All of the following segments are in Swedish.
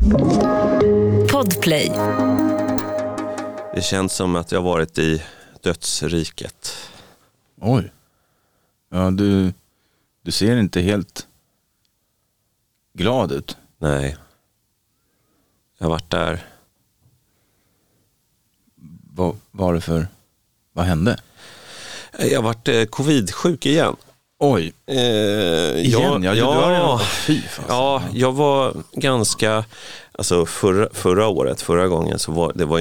Podplay. Det känns som att jag varit i dödsriket. Oj. Ja, du ser inte helt glad ut. Nej. Jag har varit där. Vad hände? Jag har varit covid-sjuk igen. Oj. Igen? Jag var ganska, alltså förra gången så var det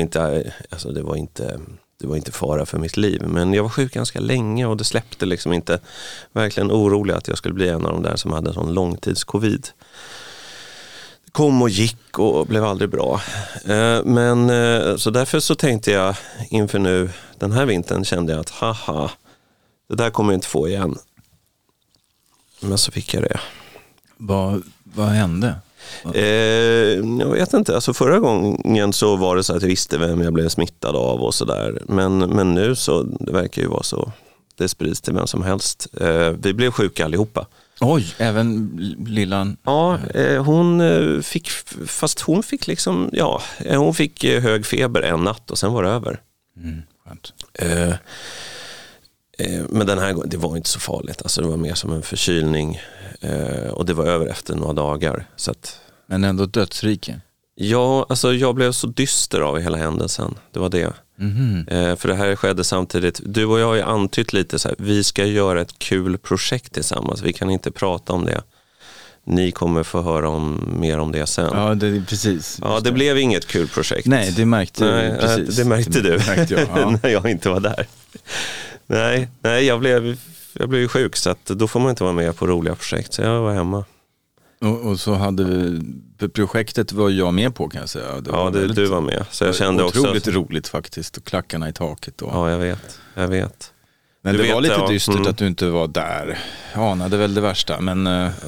var inte fara för mitt liv, men jag var sjuk ganska länge och det släppte liksom inte. Verkligen orolig att jag skulle bli en av de där som hade sån långtidscovid. Det kom och gick och blev aldrig bra. Men så därför så tänkte jag inför nu den här vintern, kände jag att det där kommer jag inte få igen. Men så fick jag det. Vad hände? Jag vet inte, alltså förra gången så var det så att jag visste vem jag blev smittad av och sådär. Men nu så, det verkar ju vara så, det sprids till vem som helst. Vi blev sjuka allihopa. Oj, även lillan? Ja, hon fick liksom, hon fick hög feber en natt och sen var det över. Skönt. Men den här gången, det var inte så farligt. Alltså det var mer som en förkylning. Och det var över efter några dagar. Så att, men ändå dödsrike? Ja, alltså jag blev så dyster av hela händelsen. Det var det. För det här skedde samtidigt. Du och jag har ju antytt lite så här, vi ska göra ett kul projekt tillsammans. Vi kan inte prata om det. Ni kommer få höra mer om det sen. Ja, precis. Ja, det blev inget kul projekt. Nej, det märkte precis. Det märkte du märkte jag, när jag inte var där. Nej, jag blev ju sjuk, så att då får man inte vara med på roliga projekt. Så jag var hemma. Och så hade vi, projektet var jag med på, kan jag säga. Du var med. Så jag kände otroligt roligt faktiskt. Och klackarna i taket. Och... Ja, jag vet. Men det var lite dystert att du inte var där. Anade väl det värsta, men...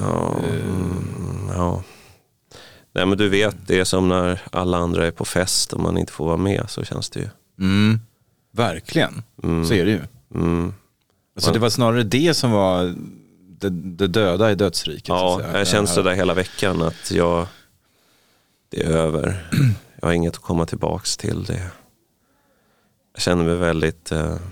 Ja. Nej, men du vet, det är som när alla andra är på fest och man inte får vara med, så känns det ju. Verkligen, så är det ju. Alltså det var snarare det som var det döda i dödsriket. Ja, jag känns det där hela veckan att det är över. Jag har inget att komma tillbaks till det. Jag känner mig väldigt...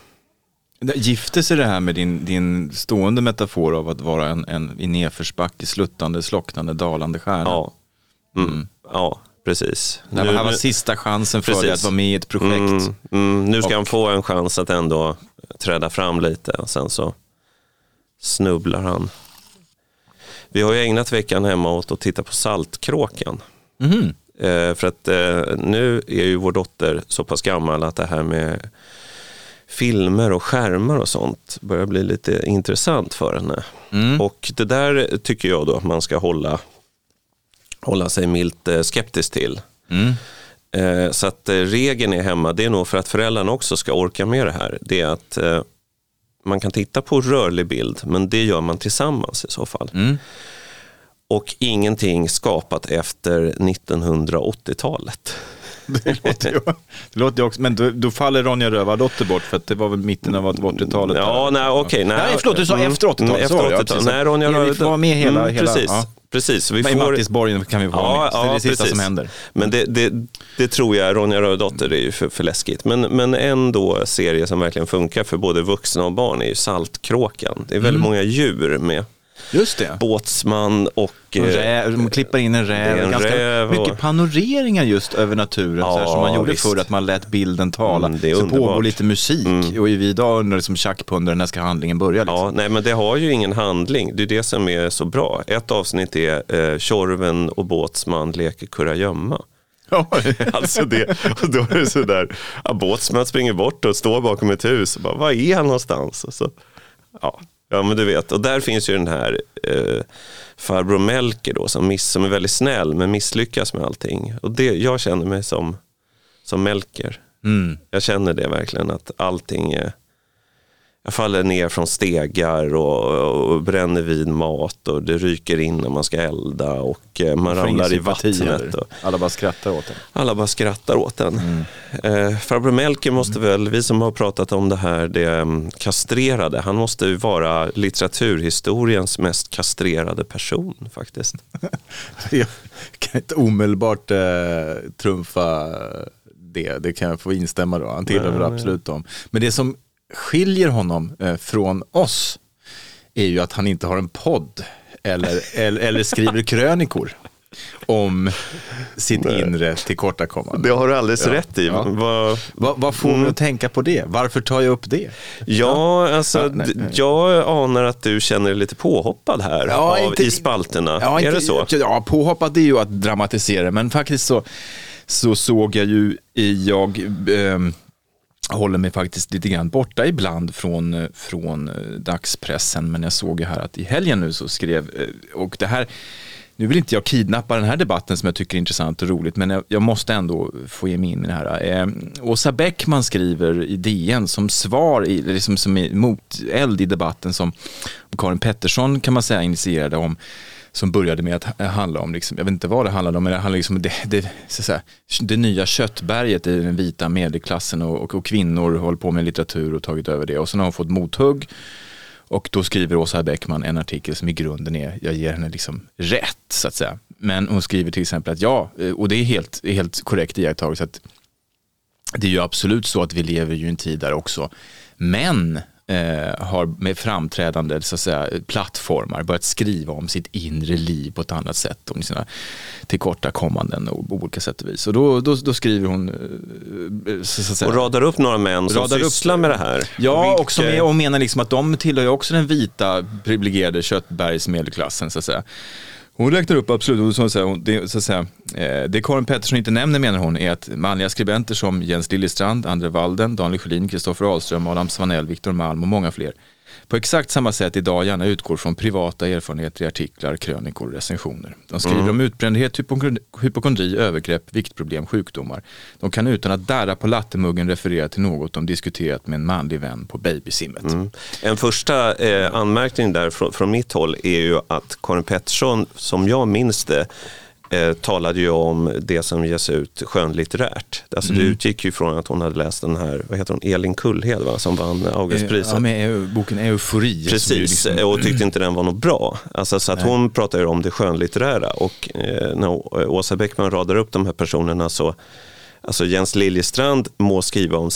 Gifte sig det här med din stående metafor av att vara en i nedförsbacke, sluttande, slocknande, dalande stjärna? Ja, ja, precis. Det här var sista chansen för dig att vara med i ett projekt. Nu ska han få en chans att ändå träda fram lite, och sen så snubblar han. Vi har ju ägnat veckan hemma åt att titta på Saltkråkan. För att nu är ju vår dotter så pass gammal att det här med filmer och skärmar och sånt börjar bli lite intressant för henne. Och det där tycker jag då att man ska hålla sig milt skeptisk till. Så att regeln är hemma, det är nog för att föräldrarna också ska orka med det här. Det är att man kan titta på rörlig bild, men det gör man tillsammans i så fall. Och ingenting skapat efter 1980-talet. Det låter ju också, men då faller Ronja Rövardotter bort, för att det var väl mitten av 80-talet. Ja, nej, förlåt, du sa efter 80-talet. Efter 80-talet. Nej, Ronja Rövardotter. Vi var med hela. Precis. Vi får... I Mattisborgen kan vi vara med. Det är det sista som händer. Men det tror jag, Ronja Rövardotter är ju för läskigt. Men ändå serie som verkligen funkar för både vuxna och barn är ju Saltkråkan. Det är väldigt många djur med. Just det. Båtsman och... de klippar in en räv. Ganska mycket panoreringar just över naturen. Så här, som man gjorde förr, att man lät bilden tala. Det är så underbart. Pågår lite musik. Och vi idag undrar liksom tjackpundar, när ska handlingen börja? Liksom. Ja, nej, men det har ju ingen handling. Det är det som är så bra. Ett avsnitt är Tjorven och Båtsman leker kurragömma. Ja, alltså det. Och då är det så där. Båtsman springer bort och står bakom ett hus. Och bara, vad är han någonstans? Och så, ja, men du vet. Och där finns ju den här farbror Melker då, som är väldigt snäll men misslyckas med allting. Och jag känner mig som Melker. Jag känner det verkligen, att allting jag faller ner från stegar och bränner vid mat och det ryker in när man ska elda och man ramlar i vattnet. Och alla bara skrattar åt den. Alla bara skrattar åt den. Farbror Melker måste väl, vi som har pratat om det här, det kastrerade, han måste ju vara litteraturhistoriens mest kastrerade person faktiskt. Jag kan inte omedelbart trumfa det kan jag få instämma då. Han tillhör väl absolut dem. Men det som skiljer honom från oss är ju att han inte har en podd eller skriver krönikor om sitt inre tillkortakommande. Det har du alldeles rätt i. Vad får du att tänka på det? Varför tar jag upp det? Ja, alltså jag anar att du känner dig lite påhoppad här i spalterna. Är det så? Ja, påhoppad är ju att dramatisera, men faktiskt så såg jag ju håller mig faktiskt lite grann borta ibland från dagspressen, men jag såg ju här att i helgen nu så skrev, och det här, nu vill inte jag kidnappa den här debatten som jag tycker är intressant och roligt, men jag måste ändå få ge mig in i det här. Åsa Bäckman skriver i DN som svar, liksom som moteld i debatten som Karin Pettersson kan man säga initierade om, som började med att handla om, liksom, jag vet inte vad det handlade om, men det handlade liksom det nya köttberget i den vita medelklassen och kvinnor håller på med litteratur och tagit över det. Och sen har hon fått mothugg och då skriver Åsa Bäckman en artikel som i grunden är, jag ger henne liksom rätt så att säga. Men hon skriver till exempel att och det är helt korrekt iakttagelse, att det är ju absolut så att vi lever ju i en tid där också män har med framträdande så att säga, plattformar börjat skriva om sitt inre liv på ett annat sätt, om sina tillkortakommanden och på olika sätt och vis. Och då skriver hon så att säga, och radar upp några män som sysslar med det här. Ja, också med, och menar liksom att de tillhör ju också den vita privilegierade köttbergsmedelklassen så att säga. Hon räknar upp absolut, och det Karin Pettersson inte nämner, menar hon, är att manliga skribenter som Jens Liljestrand, André Walden, Daniel Sjölin, Kristoffer Ahlström, Adam Svanell, Viktor Malm och många fler på exakt samma sätt idag gärna utgår från privata erfarenheter i artiklar, krönikor och recensioner. De skriver om utbrändhet, hypokondri, övergrepp, viktproblem, sjukdomar. De kan utan att darra på lattemuggen referera till något de diskuterat med en manlig vän på babysimmet. En första anmärkning där från mitt håll är ju att Karin Pettersson, som jag minns det, talade ju om det som ges ut skönlitterärt. Alltså det utgick ju från att hon hade läst den här, vad heter hon, Elin Kullhed, va, som vann Augustpriset. Ja, med boken Eufori. Precis, liksom, och tyckte inte den var något bra. Alltså, så att hon pratar ju om det skönlitterära, och när Åsa Bäckman radar upp de här personerna så, alltså Jens Liljestrand må skriva om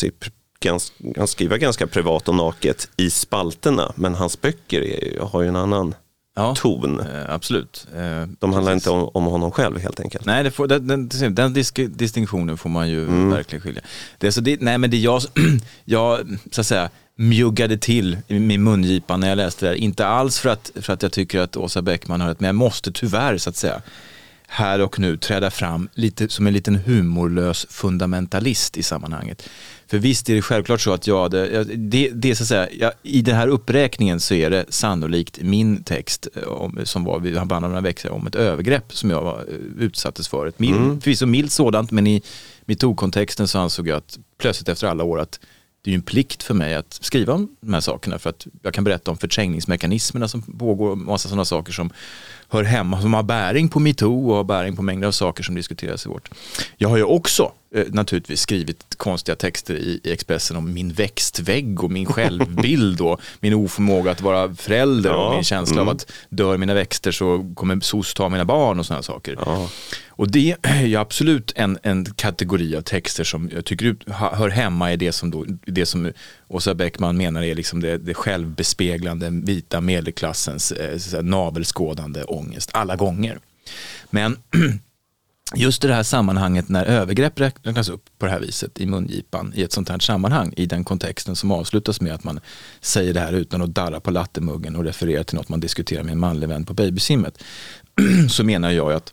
han skriver ganska privat och naket i spalterna, men hans böcker har ju en annan ton. Absolut. De handlar inte om honom själv helt enkelt. Nej, den distinktionen får man ju verkligen skilja. Det är så det jag så att säga mjuggade till med mungipan när jag läste det här. Inte alls för att jag tycker att Åsa Bäckman har rätt, men jag måste tyvärr så att säga här och nu träda fram lite som en liten humorlös fundamentalist i sammanhanget. För visst är det självklart så att det så att säga, i den här uppräkningen så är det sannolikt min text som var, vi har bandat några veckor om ett övergrepp som jag var utsattes för. Förvisso milt sådant, men i MeToo-kontexten så ansåg jag att plötsligt efter alla år att det är ju en plikt för mig att skriva om de här sakerna, för att jag kan berätta om förträngningsmekanismerna som pågår, massa sådana saker som hör hemma, som har bäring på MeToo och har bäring på mängder av saker som diskuteras i vårt. Jag har ju också naturligtvis skrivit konstiga texter i Expressen om min växtvägg och min självbild och min oförmåga att vara förälder och min känsla av att dör mina växter så kommer SOS ta mina barn och sådana saker. Ja. Och det är ju absolut en kategori av texter som jag tycker hör hemma i det som Åsa Bäckman menar är liksom det självbespeglande vita medelklassens navelskådande ångest alla gånger. Men just i det här sammanhanget när övergrepp räknas upp på det här viset i mungipan i ett sånt här sammanhang, i den kontexten som avslutas med att man säger det här utan att darra på lattemuggen och referera till något man diskuterar med en manlig vän på babysimmet, så menar jag att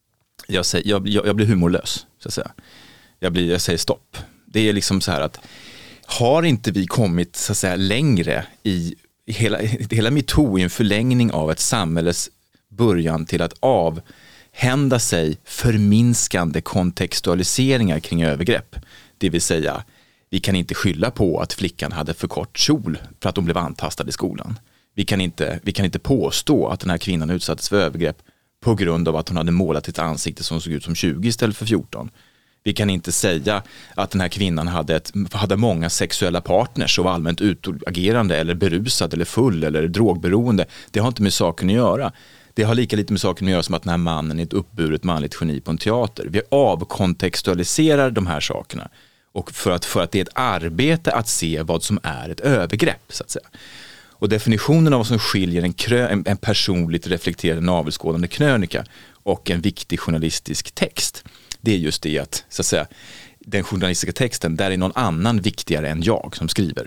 jag blir humorlös så att säga. Jag säger stopp. Det är liksom så här att har inte vi kommit så att säga längre i hela MeToo i en förlängning av ett samhälles början till att avhända sig förminskande kontextualiseringar kring övergrepp. Det vill säga, Vi kan inte skylla på att flickan hade för kort kjol för att hon blev antastad i skolan. Vi kan inte påstå att den här kvinnan utsattes för övergrepp på grund av att hon hade målat ett ansikte som såg ut som 20 istället för 14. Vi kan inte säga att den här kvinnan hade många sexuella partners och var allmänt utagerande eller berusad eller full eller drogberoende. Det har inte med saken att göra. Det har lika lite med saken att göra som att den här mannen är ett uppburet manligt geni på en teater. Vi avkontextualiserar de här sakerna. Och för att det är ett arbete att se vad som är ett övergrepp, så att säga. Och definitionen av vad som skiljer en personligt reflekterande navelskådande krönika och en viktig journalistisk text, det är just det att, så att säga, den journalistiska texten, där är någon annan viktigare än jag som skriver.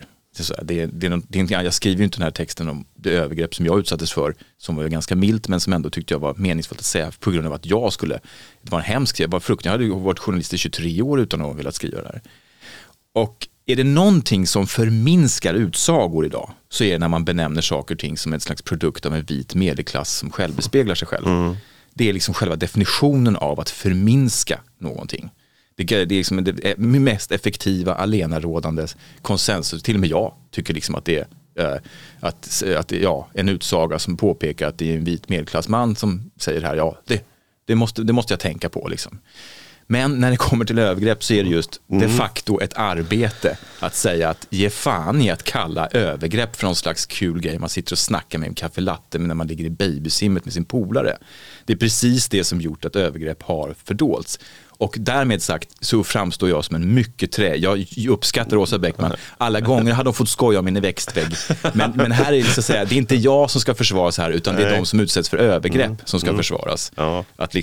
Jag skriver ju inte den här texten om det övergrepp som jag utsattes för, som var ganska milt men som ändå tyckte jag var meningsfullt att säga på grund av att det var en hemsk, jag hade ju varit journalist i 23 år utan att ha velat skriva det här. Och är det någonting som förminskar utsagor idag, så är det när man benämner saker och ting som en slags produkt av en vit medelklass som själv bespeglar sig själv. Det är liksom själva definitionen av att förminska någonting. Det är liksom det mest effektiva, allenarådande konsensus. Till och med jag tycker liksom att det är en utsaga som påpekar att det är en vit medelklassman som säger här, det måste jag tänka på liksom. Men när det kommer till övergrepp så är det just de facto ett arbete att säga att ge fan i att kalla övergrepp för någon slags kul grej. Man sitter och snackar med en kaffelatte när man ligger i babysimmet med sin polare. Det är precis det som gjort att övergrepp har fördolts. Och därmed sagt så framstår jag som en mycket jag uppskattar Åsa Bäckman. Alla gånger hade hon fått skoja om min växtvägg. Men här är det så att säga, det är inte jag som ska försvaras här, utan det är de som utsätts för övergrepp som ska försvaras. Ja.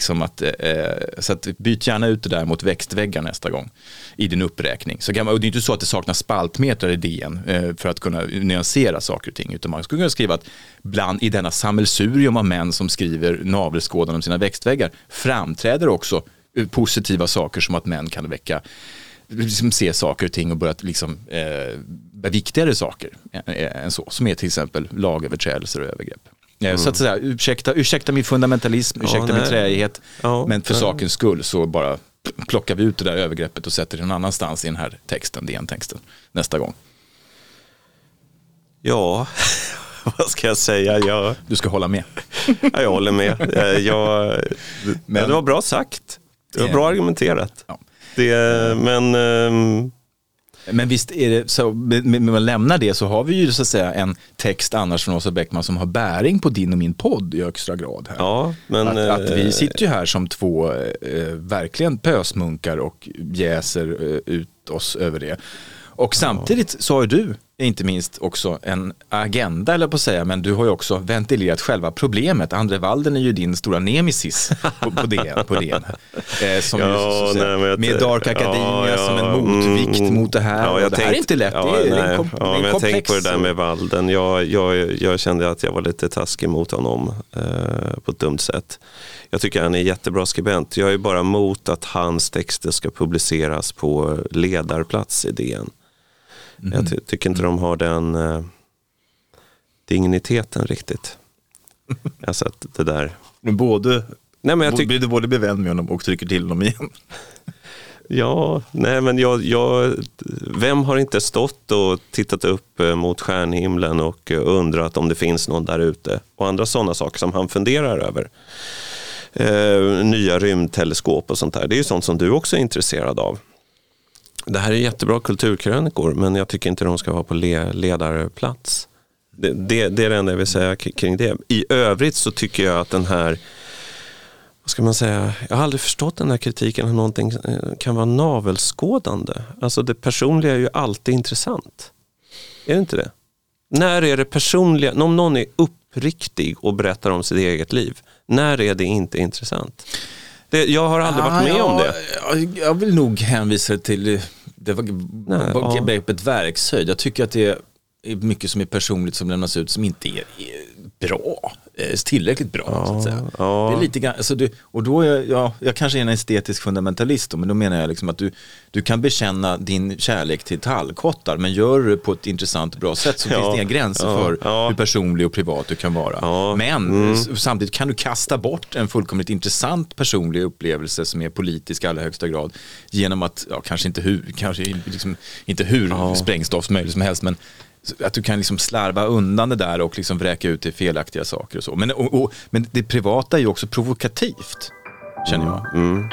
Så att byt gärna ut det där mot växtväggar nästa gång i din uppräkning. Och det är inte så att det saknas spaltmeter i DN för att kunna nyansera saker och ting, utan man skulle kunna skriva att bland i denna sammelsurium av män som skriver navelskådan om sina växtväggar framträder också positiva saker som att män kan väcka, liksom se saker och ting och börja liksom viktigare saker än så, som är till exempel lagöverträdelser och övergrepp. Så att säga, ursäkta min fundamentalism, ursäkta min träighet, men för sakens skull så bara plockar vi ut det där övergreppet och sätter det någon annanstans i den här texten, DN-texten, nästa gång. Ja, vad ska jag säga? Du ska hålla med. Ja, jag håller med. Men det var bra sagt. Det var bra argumenterat. Ja. Men visst är det så, med man lämnar det så har vi ju så att säga en text annars från Åsa Bäckman som har bäring på din och min podd i högsta grad här. Ja, men att vi sitter ju här som två verkligen pösmunkar och jäser ut oss över det. Och samtidigt så har du inte minst också en agenda, eller på att säga, men du har ju också ventilerat själva problemet. Andre Walden är ju din stora nemesis på det. Som med Dark Academia som en motvikt mot det här. Ja, det här är inte lätt. Det är en komplex. Jag tänkte på det där med Walden. Jag kände att jag var lite taskig mot honom på ett dumt sätt. Jag tycker han är en jättebra skribent. Jag är bara emot att hans texter ska publiceras på ledarplats i DN. Jag tycker inte de har den digniteten riktigt. Alltså att det där. Men blir du både bevänd med honom och trycker till honom igen? Ja, nej men vem har inte stått och tittat upp mot stjärnhimlen och undrat om det finns någon där ute? Och andra sådana saker som han funderar över. Nya rymdteleskop och sånt där. Det är ju sånt som du också är intresserad av. Det här är jättebra kulturkrönikor, men jag tycker inte de ska vara på ledarplats. Det är det enda jag vill säga kring det. I övrigt så tycker jag att den här, vad ska man säga, jag har aldrig förstått den här kritiken att någonting kan vara navelskådande. Alltså det personliga är ju alltid intressant. Är det inte det? När är det personliga, om någon är uppriktig och berättar om sitt eget liv, när är det inte intressant? Jag har aldrig varit med om det. Jag vill nog hänvisa till begreppet verkshöjd. Jag tycker att det är mycket som är personligt som lämnas ut som inte är bra. Tillräckligt bra, så att säga. Ja. Det är lite grann, alltså och då är jag kanske är en estetisk fundamentalist då, men då menar jag liksom att du kan bekänna din kärlek till tallkottar, men gör det på ett intressant bra sätt, så finns det inga gränser för hur personlig och privat du kan vara. Men samtidigt kan du kasta bort en fullkomligt intressant personlig upplevelse som är politisk i allra högsta grad, genom att, kanske inte hur sprängstoffsmöjligt som helst, men att du kan liksom slarva undan det där och liksom vräka ut till felaktiga saker och så. Men det privata är ju också provokativt, känner jag.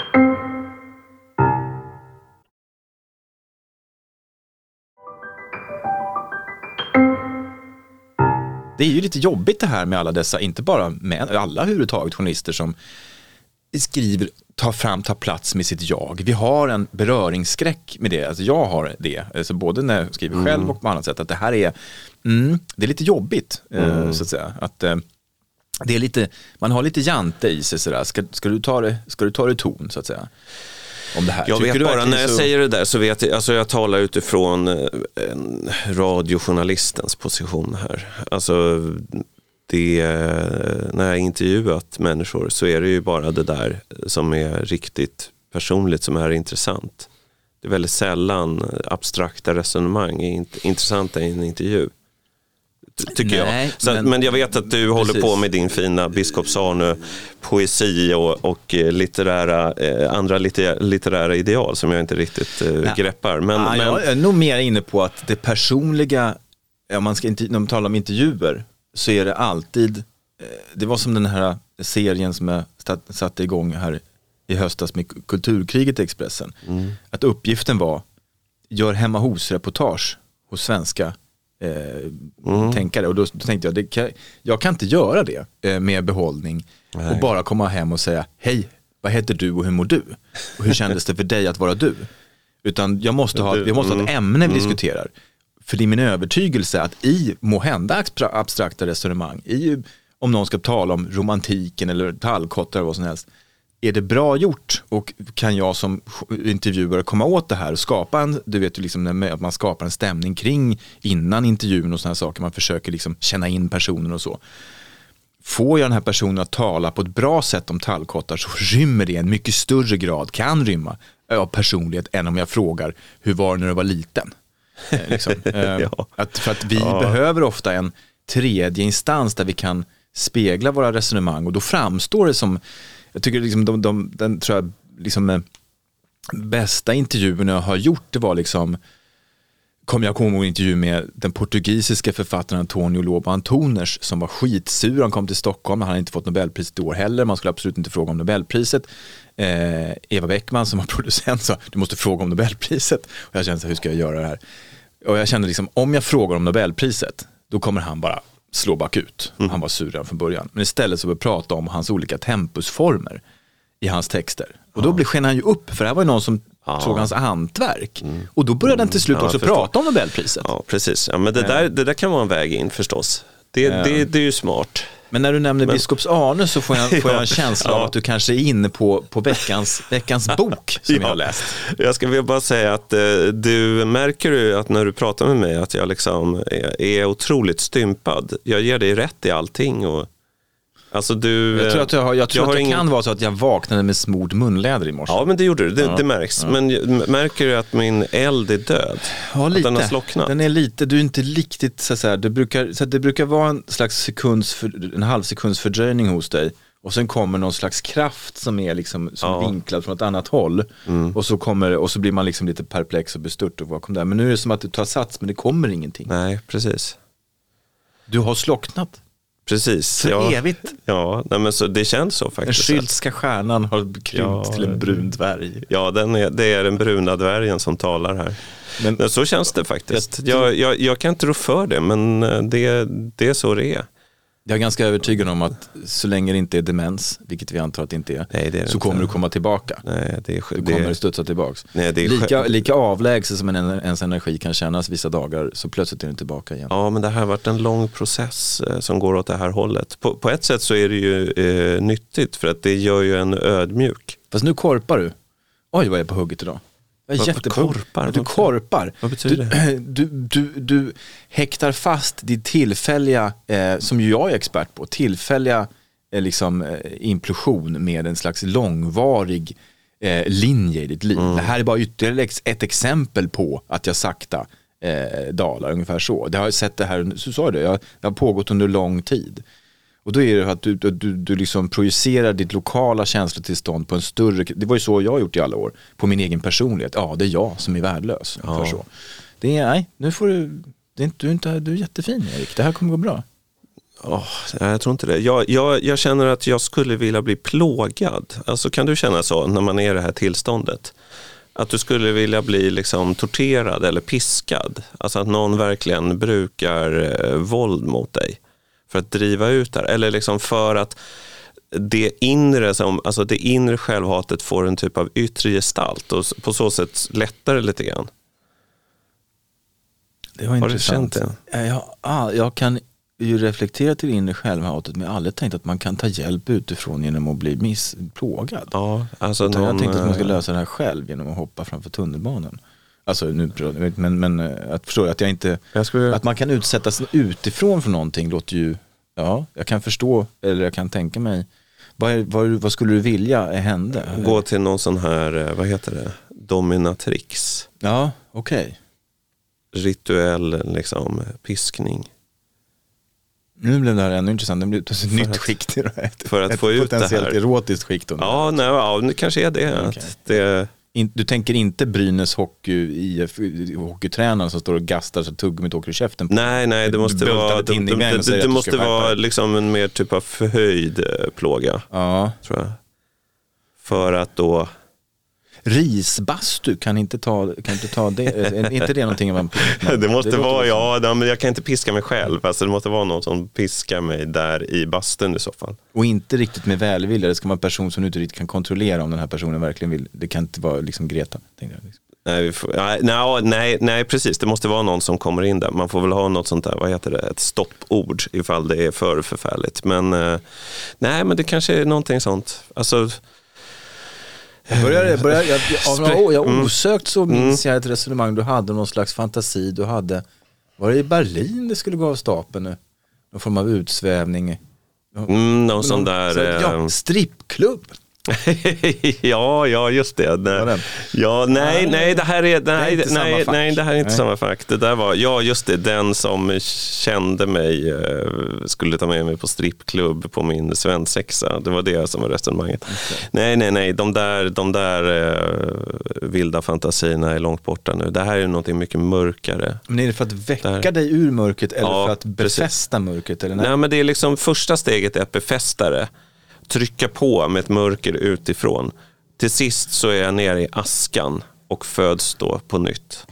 Det är ju lite jobbigt det här med alla dessa, inte bara med alla överhuvudtaget journalister som skriver, tar plats med sitt jag. Vi har en beröringsskräck med det. Alltså jag har det. Alltså både när jag skriver själv och på annat sätt. Att det här är, det är lite jobbigt, så att säga. Att det är lite, man har lite jante i sig sådär. Ska du ta det ton, så att säga? Om det här. Jag vet bara, när jag säger det där så vet jag, alltså jag talar utifrån radiojournalistens position här. Alltså när jag intervjuat människor så är det ju bara det där som är riktigt personligt som är intressant. Det är väldigt sällan abstrakta resonemang är intressanta i en intervju, tycker jag. Så, men jag vet att du håller på med din fina Biskops Arne poesi och andra litterära ideal som jag inte riktigt greppar. Men jag är nog mer inne på att det personliga, när man talar om intervjuer, så är det alltid, det var som den här serien som jag satte igång här i höstas med Kulturkriget i Expressen. Att uppgiften var, gör hemma hos-reportage hos svenska tänkare. Och då tänkte jag kan inte göra det med behållning. Nej. Och bara komma hem och säga, hej, vad heter du och hur mår du? Och hur kändes det för dig att vara du? Utan vi måste ha ett ämne vi diskuterar. För det är min övertygelse att i måhända abstrakta resonemang, om någon ska tala om romantiken eller tallkottar eller vad som helst, är det bra gjort, och kan jag som intervjuare komma åt det här och skapa att man skapar en stämning kring innan intervjun och sådana saker, man försöker liksom känna in personen och så. Får jag den här personen att tala på ett bra sätt om tallkottar, så rymmer det en mycket större grad, kan rymma, av personlighet än om jag frågar, hur var det när du var liten? För att vi behöver ofta en tredje instans där vi kan spegla våra resonemang, och då framstår det som, jag tycker liksom den tror jag liksom bästa intervjun jag har gjort, det var liksom, kom jag ihåg en intervju med den portugisiska författaren Antonio Lobo Antunes, som var skitsur. Han kom till Stockholm, han hade inte fått Nobelpriset i år heller, man skulle absolut inte fråga om Nobelpriset. Eva Bäckman som var producent sa, du måste fråga om Nobelpriset. Och jag kände, hur ska jag göra det här? Och jag kände liksom, om jag frågar om Nobelpriset, då kommer han bara slå bakut. Han var sur redan från början. Men istället så började vi prata om hans olika tempusformer i hans texter. Och då sken han ju upp, för det här var ju någon som såg hans hantverk. Och då började han till slut också prata om Nobelpriset. Ja, precis. Ja, men det där kan vara en väg in förstås. Det är ju smart. Men när du nämner Biskops Arne så får jag en känsla av att du kanske är inne på veckans bok som jag har läst. Jag ska väl bara säga att du märker att när du pratar med mig att jag liksom är otroligt stympad. Jag ger dig rätt i allting. Och, alltså jag tror att det kan vara så att jag vaknade med smord munläder i morse. Ja, men det gjorde du. Det märks. Men märker du att min eld är död? Ja, lite. Att den har slocknat? Den är lite, du är inte riktigt så här, det brukar vara en slags en halv sekunds fördröjning hos dig. Och sen kommer någon slags kraft som är liksom vinklad från ett annat håll. Och så blir man liksom lite perplex och bestört och vad kom där. Men nu är det som att du tar sats, men det kommer ingenting. Nej, precis. Du har slocknat. Precis. För evigt. Ja, nej, men så det känns så faktiskt. Den skyltska stjärnan har krympt till en brun dvärg. Ja, det är den bruna dvärgen som talar här. Men så känns det faktiskt. Jag kan inte rå för det, men det är så det är. Jag är ganska övertygad om att så länge det inte är demens, vilket vi antar att det inte är, det så kommer du komma tillbaka. Nej, du kommer studsa tillbaks. Lika avlägset som ens energi kan kännas vissa dagar, så plötsligt är den tillbaka igen. Ja, men det här har varit en lång process som går åt det här hållet. På ett sätt så är det ju nyttigt, för att det gör ju en ödmjuk. Fast nu korpar du. Oj, vad är på hugget idag. Korpar? Du korpar. Vad betyder det? Du häktar fast ditt tillfälliga, som ju jag är expert på, tillfälliga implosion med en slags långvarig linje i ditt liv. Det här är bara ytterligare ett exempel på att jag sakta dalar, ungefär så. Det har jag sett det här, så sa det har pågått under lång tid. Och då är det att du liksom projicerar ditt lokala känslotillstånd på en större... Det var ju så jag har gjort i alla år. På min egen personlighet. Ja, det är jag som är värdelös. Ja. Så. Det är, nej, nu får du... Du är jättefin, Erik. Det här kommer gå bra. Jag tror inte det. Jag känner att jag skulle vilja bli plågad. Alltså, kan du känna så när man är i det här tillståndet? Att du skulle vilja bli liksom torterad eller piskad. Alltså att någon verkligen brukar våld mot dig. För att driva ut där. Eller liksom för att det inre självhatet får en typ av yttre gestalt. Och på så sätt lättar det lite grann. Det var intressant. Har du känt det? Jag kan ju reflektera till inre självhatet, men jag har aldrig tänkt att man kan ta hjälp utifrån genom att bli plågad. Ja, alltså jag har tänkt att man ska lösa det här själv genom att hoppa framför tunnelbanan. Alltså nu, men att förstå att jag inte att man kan utsättas utifrån från någonting låter ju, ja, jag kan förstå, eller jag kan tänka mig vad skulle du vilja hända? Gå till någon sån här, vad heter det? Dominatrix. Ja, okej. Rituell liksom piskning. Nu blev det här ännu intressant. Det blev ett nytt skikt i det här. För att få ut det här. Potentiellt erotiskt skikt. Det kanske är det. Okay. Det... Du tänker inte Brynäs hockeytränaren som står och gastar så tuggummet åker i käften på. Nej, det måste vara det måste vara liksom en mer typ av förhöjd plåga. Ja. Tror jag. För att då risbastu kan inte ta det. Är inte det någonting man det måste vara men jag kan inte piska mig själv. Alltså det måste vara någon som piskar mig där i bastun i så fall. Och inte riktigt med välvilja. Det ska vara en person som inte riktigt kan kontrollera om den här personen verkligen vill. Det kan inte vara liksom Greta, tänkte jag. Nej, precis. Det måste vara någon som kommer in där. Man får väl ha något sånt där, vad heter det? Ett stoppord ifall det är för förfärligt. Men men det kanske är någonting sånt. Alltså jag osökt så minns jag ett resonemang du hade, någon slags fantasi du hade. Var det i Berlin det skulle gå av stapeln nu? Någon form av utsvävning. Någon sån där... strippklubb. ja, just det. Nej, det här är inte samma fakt. Det där var, just det, den som kände mig skulle ta med mig på strippklubb på min svensexa. Det var det som var resonemanget. Okay. Nej, de där vilda fantasierna är långt borta nu. Det här är något mycket mörkare. Men är det för att väcka dig ur mörkret eller för att befästa mörkret? Eller nej, men det är liksom första steget är att befästa det. Trycka på med ett mörker utifrån. Till sist så är jag nere i askan och föds då på nytt.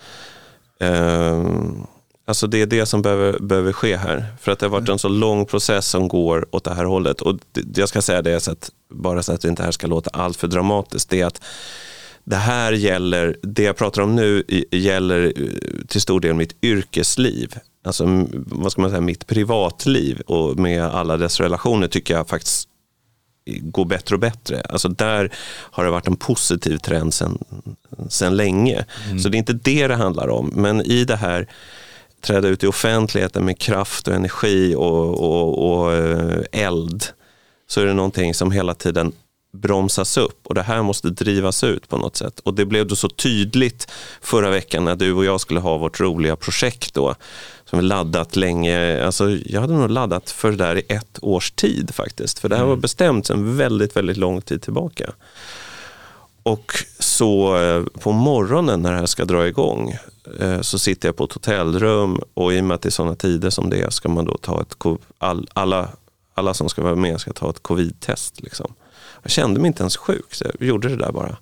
Alltså det är det som behöver ske här. För att det har varit en så lång process som går åt det här hållet. Och jag ska säga det så att, bara så att det inte här ska låta allt för dramatiskt. Det är att det här gäller, det jag pratar om nu gäller till stor del mitt yrkesliv. Alltså vad ska man säga, mitt privatliv och med alla dess relationer tycker jag faktiskt går bättre och bättre. Alltså där har det varit en positiv trend sen länge. Så det är inte det handlar om. Men i det här träda ut i offentligheten med kraft och energi och eld, så är det någonting som hela tiden bromsas upp och det här måste drivas ut på något sätt. Och det blev då så tydligt förra veckan när du och jag skulle ha vårt roliga projekt då, som vi laddat länge. Alltså jag hade nog laddat för det där i 1 års tid faktiskt. För det här var bestämt sedan väldigt, väldigt lång tid tillbaka. Och så på morgonen när det här ska dra igång så sitter jag på ett hotellrum och i och med att det är sådana tider som det är ska man då ta ett alla som ska vara med ska ta ett covid-test liksom. Jag kände mig inte ens sjuk så jag gjorde det där bara.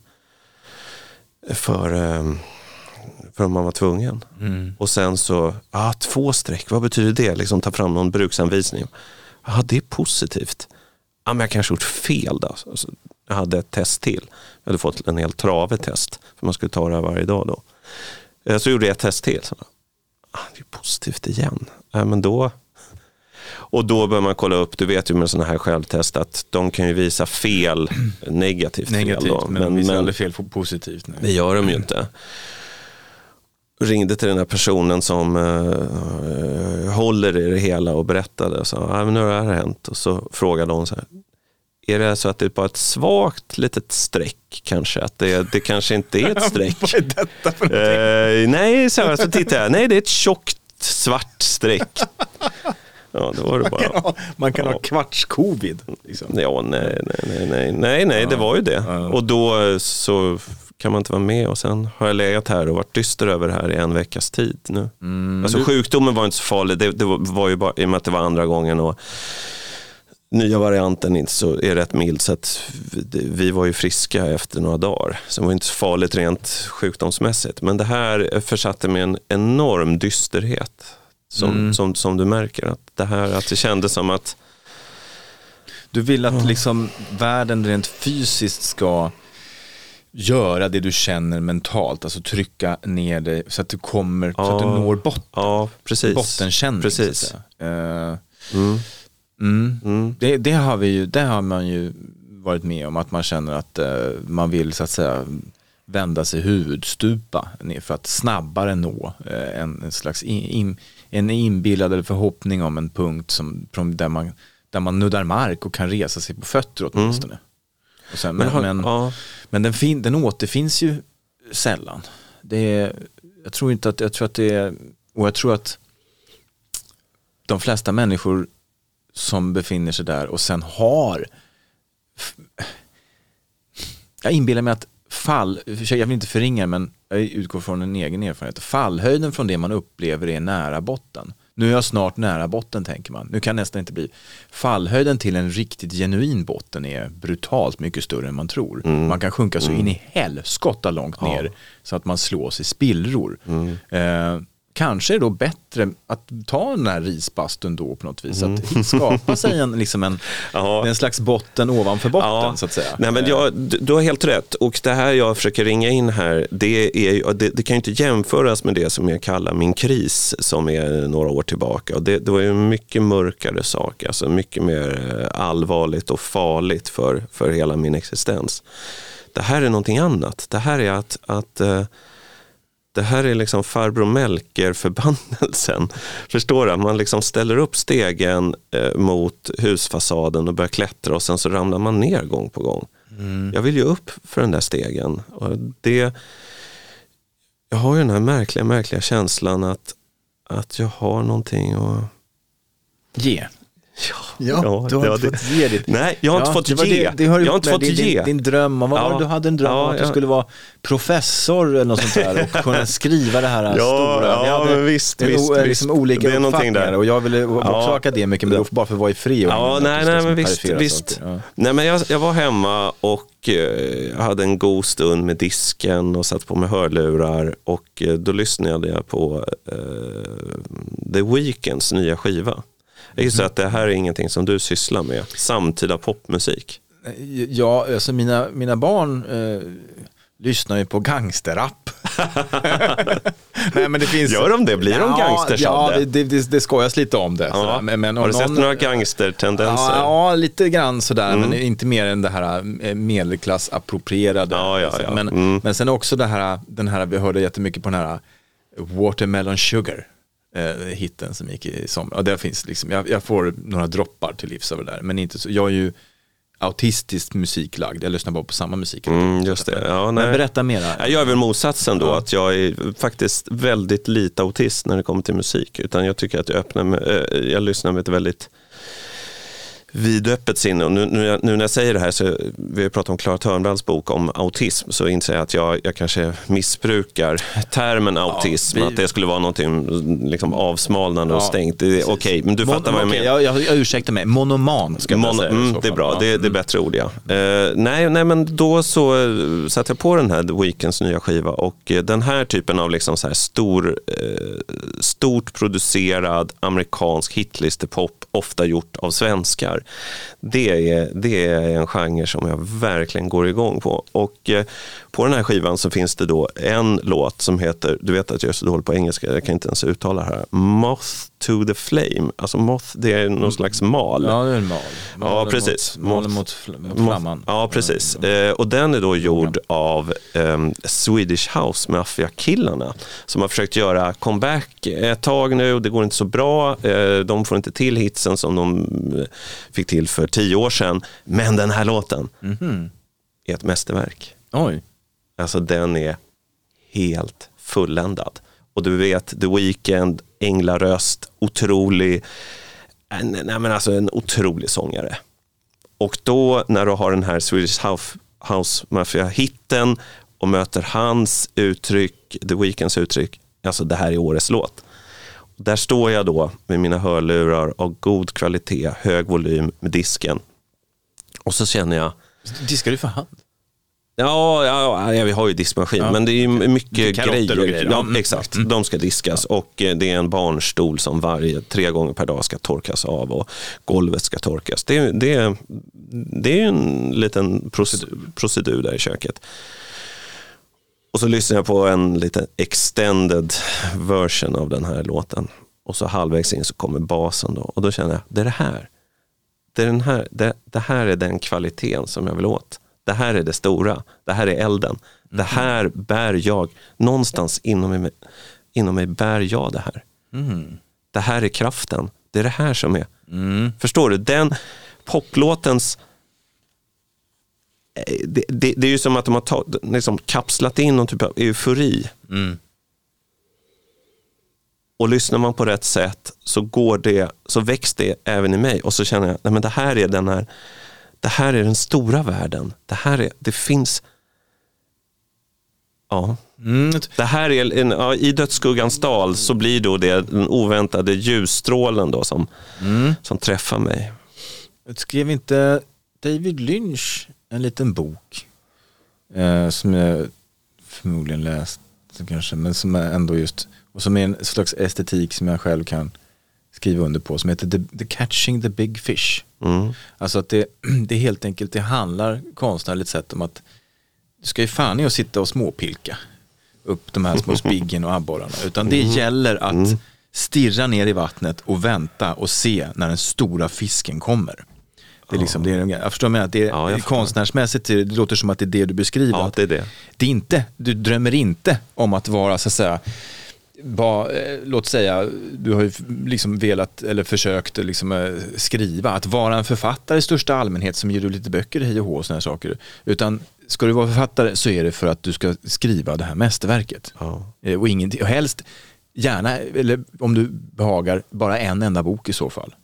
För man var tvungen. Och sen så 2 streck, vad betyder det? Liksom ta fram någon bruksanvisning. Det är positivt. Men jag kanske gjort fel då. Alltså, jag hade ett test till. Jag hade fått en hel trave test. För man skulle ta det här varje dag då. Så gjorde jag ett test till. Så, det är positivt igen. Men då Och då bör man kolla upp, du vet ju med sådana här självtest att de kan ju visa fel, negativt fel då. Men de visar aldrig fel positivt. Nej. Det gör de ju inte. Ringde till den här personen som håller i det hela och berättade och sa, men nu har det här hänt. Och så frågade hon så här, är det så att det är bara ett svagt litet streck kanske? Att det kanske inte är ett streck? Vad är detta för någonting? Nej, så tittar jag. Nej, det är ett tjockt svart streck. Ja, då var det bara. Man kan ha kvarts-covid. Liksom. Ja, nej, det var ju det. Och då så kan man inte vara med och sen har jag legat här och varit dyster över det här i en veckas tid nu. Alltså sjukdomen var inte så farlig, det var ju bara i och med att det var andra gången och nya varianten inte så är rätt mild så att vi var ju friska efter några dagar. Så det var inte så farligt rent sjukdomsmässigt. Men det här försatte mig en enorm dysterhet som du märker. Att det kändes som att du vill att liksom världen rent fysiskt ska göra det du känner mentalt, alltså trycka ner dig så att du kommer, så att du når botten. Ja, precis. Bottenkänning. Precis. Det har man ju varit med om, att man känner att man vill så att säga vända sig huvudstupa ner för att snabbare nå en slags en inbillad eller förhoppning om en punkt där man nuddar mark och kan resa sig på fötter åtminstone. Och sen, men den återfinns ju sällan. Jag tror att de flesta människor som befinner sig där och sen jag inbillar mig att jag vill inte förringa, men jag utgår från en egen erfarenhet. Fallhöjden från det man upplever är nära botten. Nu är jag snart nära botten, tänker man. Nu kan nästan inte bli. Fallhöjden till en riktigt genuin botten är brutalt mycket större än man tror. Man kan sjunka så in i helskotta långt ner så att man slås i spillror. Kanske är det då bättre att ta den här risbastun då på något vis. Att skapa sig en slags botten ovanför botten, så att säga. Nej, men du har helt rätt. Och det här jag försöker ringa in här, det kan ju inte jämföras med det som jag kallar min kris som är några år tillbaka. Och det var ju en mycket mörkare sak. Alltså mycket mer allvarligt och farligt för hela min existens. Det här är någonting annat. Det här är att det här är liksom farbror Melker-förbannelsen. Förstår du? Man liksom ställer upp stegen mot husfasaden och börjar klättra och sen så ramlar man ner gång på gång. Jag vill ju upp för den där stegen. Och jag har ju den här märkliga känslan att jag har någonting att ge. Du har inte fått ge ditt. Nej, jag har inte fått ge. Jag har inte fått ge. Din dröm, vad var det du hade en dröm om att du skulle vara professor eller något sånt där och kunna skriva det här stora. Ja, men visst. Liksom olika det är någonting där. Och jag ville också akademiker, men bara för att vara i fri. Men visst. Nej, men jag var hemma och jag hade en god stund med disken och satt på med hörlurar och då lyssnade jag på The Weeknds nya skiva. Jag gissar att det här är ingenting som du sysslar med. Samtida popmusik. Ja, alltså mina barn lyssnar ju på gangsterrap. Nej, men det finns... Gör de det? Blir de gangsters av det? Ja, det skojas lite om det. Ja. Men har du sett några gangstertendenser? Ja, lite grann sådär. Men inte mer än det här medelklass-approprierade. Ja. Men sen också den här, vi hörde jättemycket på den här Watermelon Sugar. Hitten som gick i sommar. Och där finns liksom, jag får några droppar till livs över det där, men inte så. Jag är ju autistiskt musiklagd. Jag lyssnar bara på samma musik. Just det. Men berätta mera. Jag gör väl motsatsen då, att jag är faktiskt väldigt lite autist när det kommer till musik. Utan jag tycker att jag lyssnar med ett väldigt vidöppet sinne. Och nu när jag säger det här, så vi har pratat om Clara Törnbrands bok om autism, så inser jag att jag kanske missbrukar termen autism, att det skulle vara någonting liksom avsmalnande och stängt. Okej, men du fattar vad jag menar. Jag ursäktar mig, monoman ska jag säga. Det är bra, det är bättre ord, ja. Nej, men då så satte jag på den här The Weeknds nya skiva, och den här typen av liksom så här stort producerad amerikansk hitlistepop, ofta gjort av svenskar. här. Det är en genre som jag verkligen går igång på. Och på den här skivan så finns det då en låt som heter, du vet att jag är så dålig på engelska, jag kan inte ens uttala här, Moth to the Flame. Alltså moth, det är någon slags mal. Ja, det är en mal. Ja, precis. Mot flamman. Ja, precis. Och den är då gjord av Swedish House Mafia-killarna som har försökt göra comeback ett tag nu och det går inte så bra. De får inte till hitsen som de fick till för 10 år sedan. Men den här låten är ett mästerverk. Oj. Alltså den är helt fulländad. Och du vet, The Weeknd, änglaröst, otrolig. Nej men alltså en otrolig sångare. Och då när du har den här Swedish House Mafia-hitten och möter hans uttryck, The Weeknds uttryck, alltså det här är årets låt. Där står jag då med mina hörlurar av god kvalitet, hög volym med disken. Och så känner jag... Diskar du för hand? Ja, vi har ju diskmaskin, men det är ju mycket grejer. Ja, exakt. De ska diskas och det är en barnstol som 3 gånger per dag ska torkas av och golvet ska torkas. Det är en liten procedur där i köket. Och så lyssnar jag på en lite extended version av den här låten. Och så halvvägs in så kommer basen då. Och då känner jag, det här är den kvaliteten som jag vill åt. Det här är det stora. Det här är elden. Det här bär jag. Någonstans inom mig bär jag det här. Det här är kraften. Det är det här som är. Förstår du? Den poplåtens... Det är ju som att de har liksom kapslat in någon typ av eufori. Och lyssnar man på rätt sätt så väcks det även i mig. Och så känner jag, nej men det här är den stora världen. Det finns... Ja. Det här är i dödsskuggans dal så blir då det den oväntade ljusstrålen då som träffar mig. Skrev inte David Lynch en liten bok som jag förmodligen läst kanske, men som är ändå just, och som är en slags estetik som jag själv kan skriva under på, som heter The Catching the Big Fish. Alltså att det helt enkelt, det handlar konstnärligt sett om att du ska ju fan i att sitta och småpilka upp de här små spiggen och abborrarna, utan det gäller att stirra ner i vattnet och vänta och se när den stora fisken kommer. Det är liksom, jag förstår att det är konstnärsmässigt, det låter som att det är det du beskriver. Ja, det är det. Det är inte, du drömmer inte om att vara så att säga, låt säga, du har ju liksom velat eller försökt liksom skriva, att vara en författare i största allmänhet som ger ut lite böcker, hej och hå och såna här saker, utan ska du vara författare så är det för att du ska skriva det här mästerverket. Och ingenting, och helst gärna, eller om du behagar, bara en enda bok i så fall.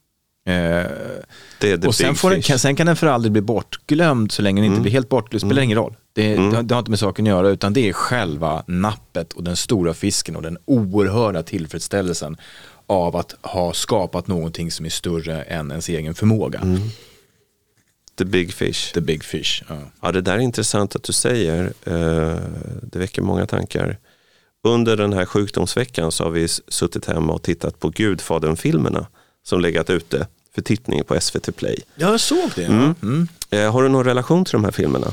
Och sen kan den för aldrig bli bortglömd så länge den inte blir helt bortglömd. Det spelar ingen roll. Det har inte med saken att göra, utan det är själva nappet och den stora fisken och den oerhörda tillfredsställelsen av att ha skapat någonting som är större än ens egen förmåga. The Big Fish. The Big Fish, ja. Det där är intressant att du säger. Det väcker många tankar. Under den här sjukdomsveckan så har vi suttit hemma och tittat på Gudfadern-filmerna som legat ute för tittning på SVT Play. Jag såg det. Har du någon relation till de här filmerna?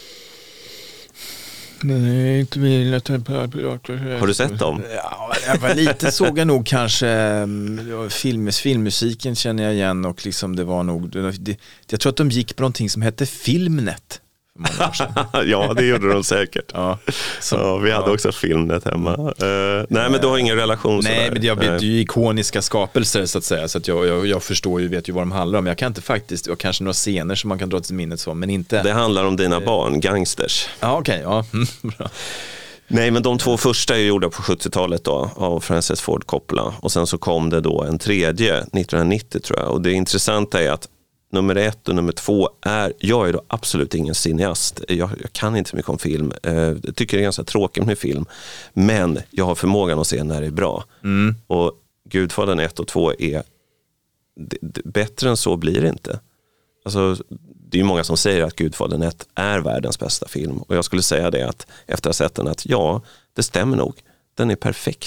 Nej, inte vill. Har du sett dem? Ja, jag var lite, såg jag nog kanske filmmusiken känner jag igen, och liksom det var nog jag tror att de gick på någonting som hette Filmnet. Ja, det gjorde de säkert. Vi hade också Filmnet hemma. Nej, men du har ingen relation. Nej, men det är ju ikoniska skapelser så att säga, så att jag förstår ju, vet ju vad de handlar om. Jag kan inte faktiskt, och kanske några scener som man kan dra till minnet så, men inte. Det handlar om dina barn, gangsters. Ja, okej, bra. Nej, men de 2 första är gjorda på 70-talet då, av Francis Ford Coppola. Och sen så kom det då en tredje 1990 tror jag. Och det intressanta är att nummer 1 och nummer 2 jag är då absolut ingen cineast. Jag kan inte mycket om film. Jag tycker det är ganska tråkigt med film. Men jag har förmågan att se när det är bra. Och Gudfadern 1 och 2 är bättre än så blir det inte. Alltså, det är ju många som säger att Gudfadern 1 är världens bästa film. Och jag skulle säga det att efter att ha sett den att ja, det stämmer nog. Den är perfekt.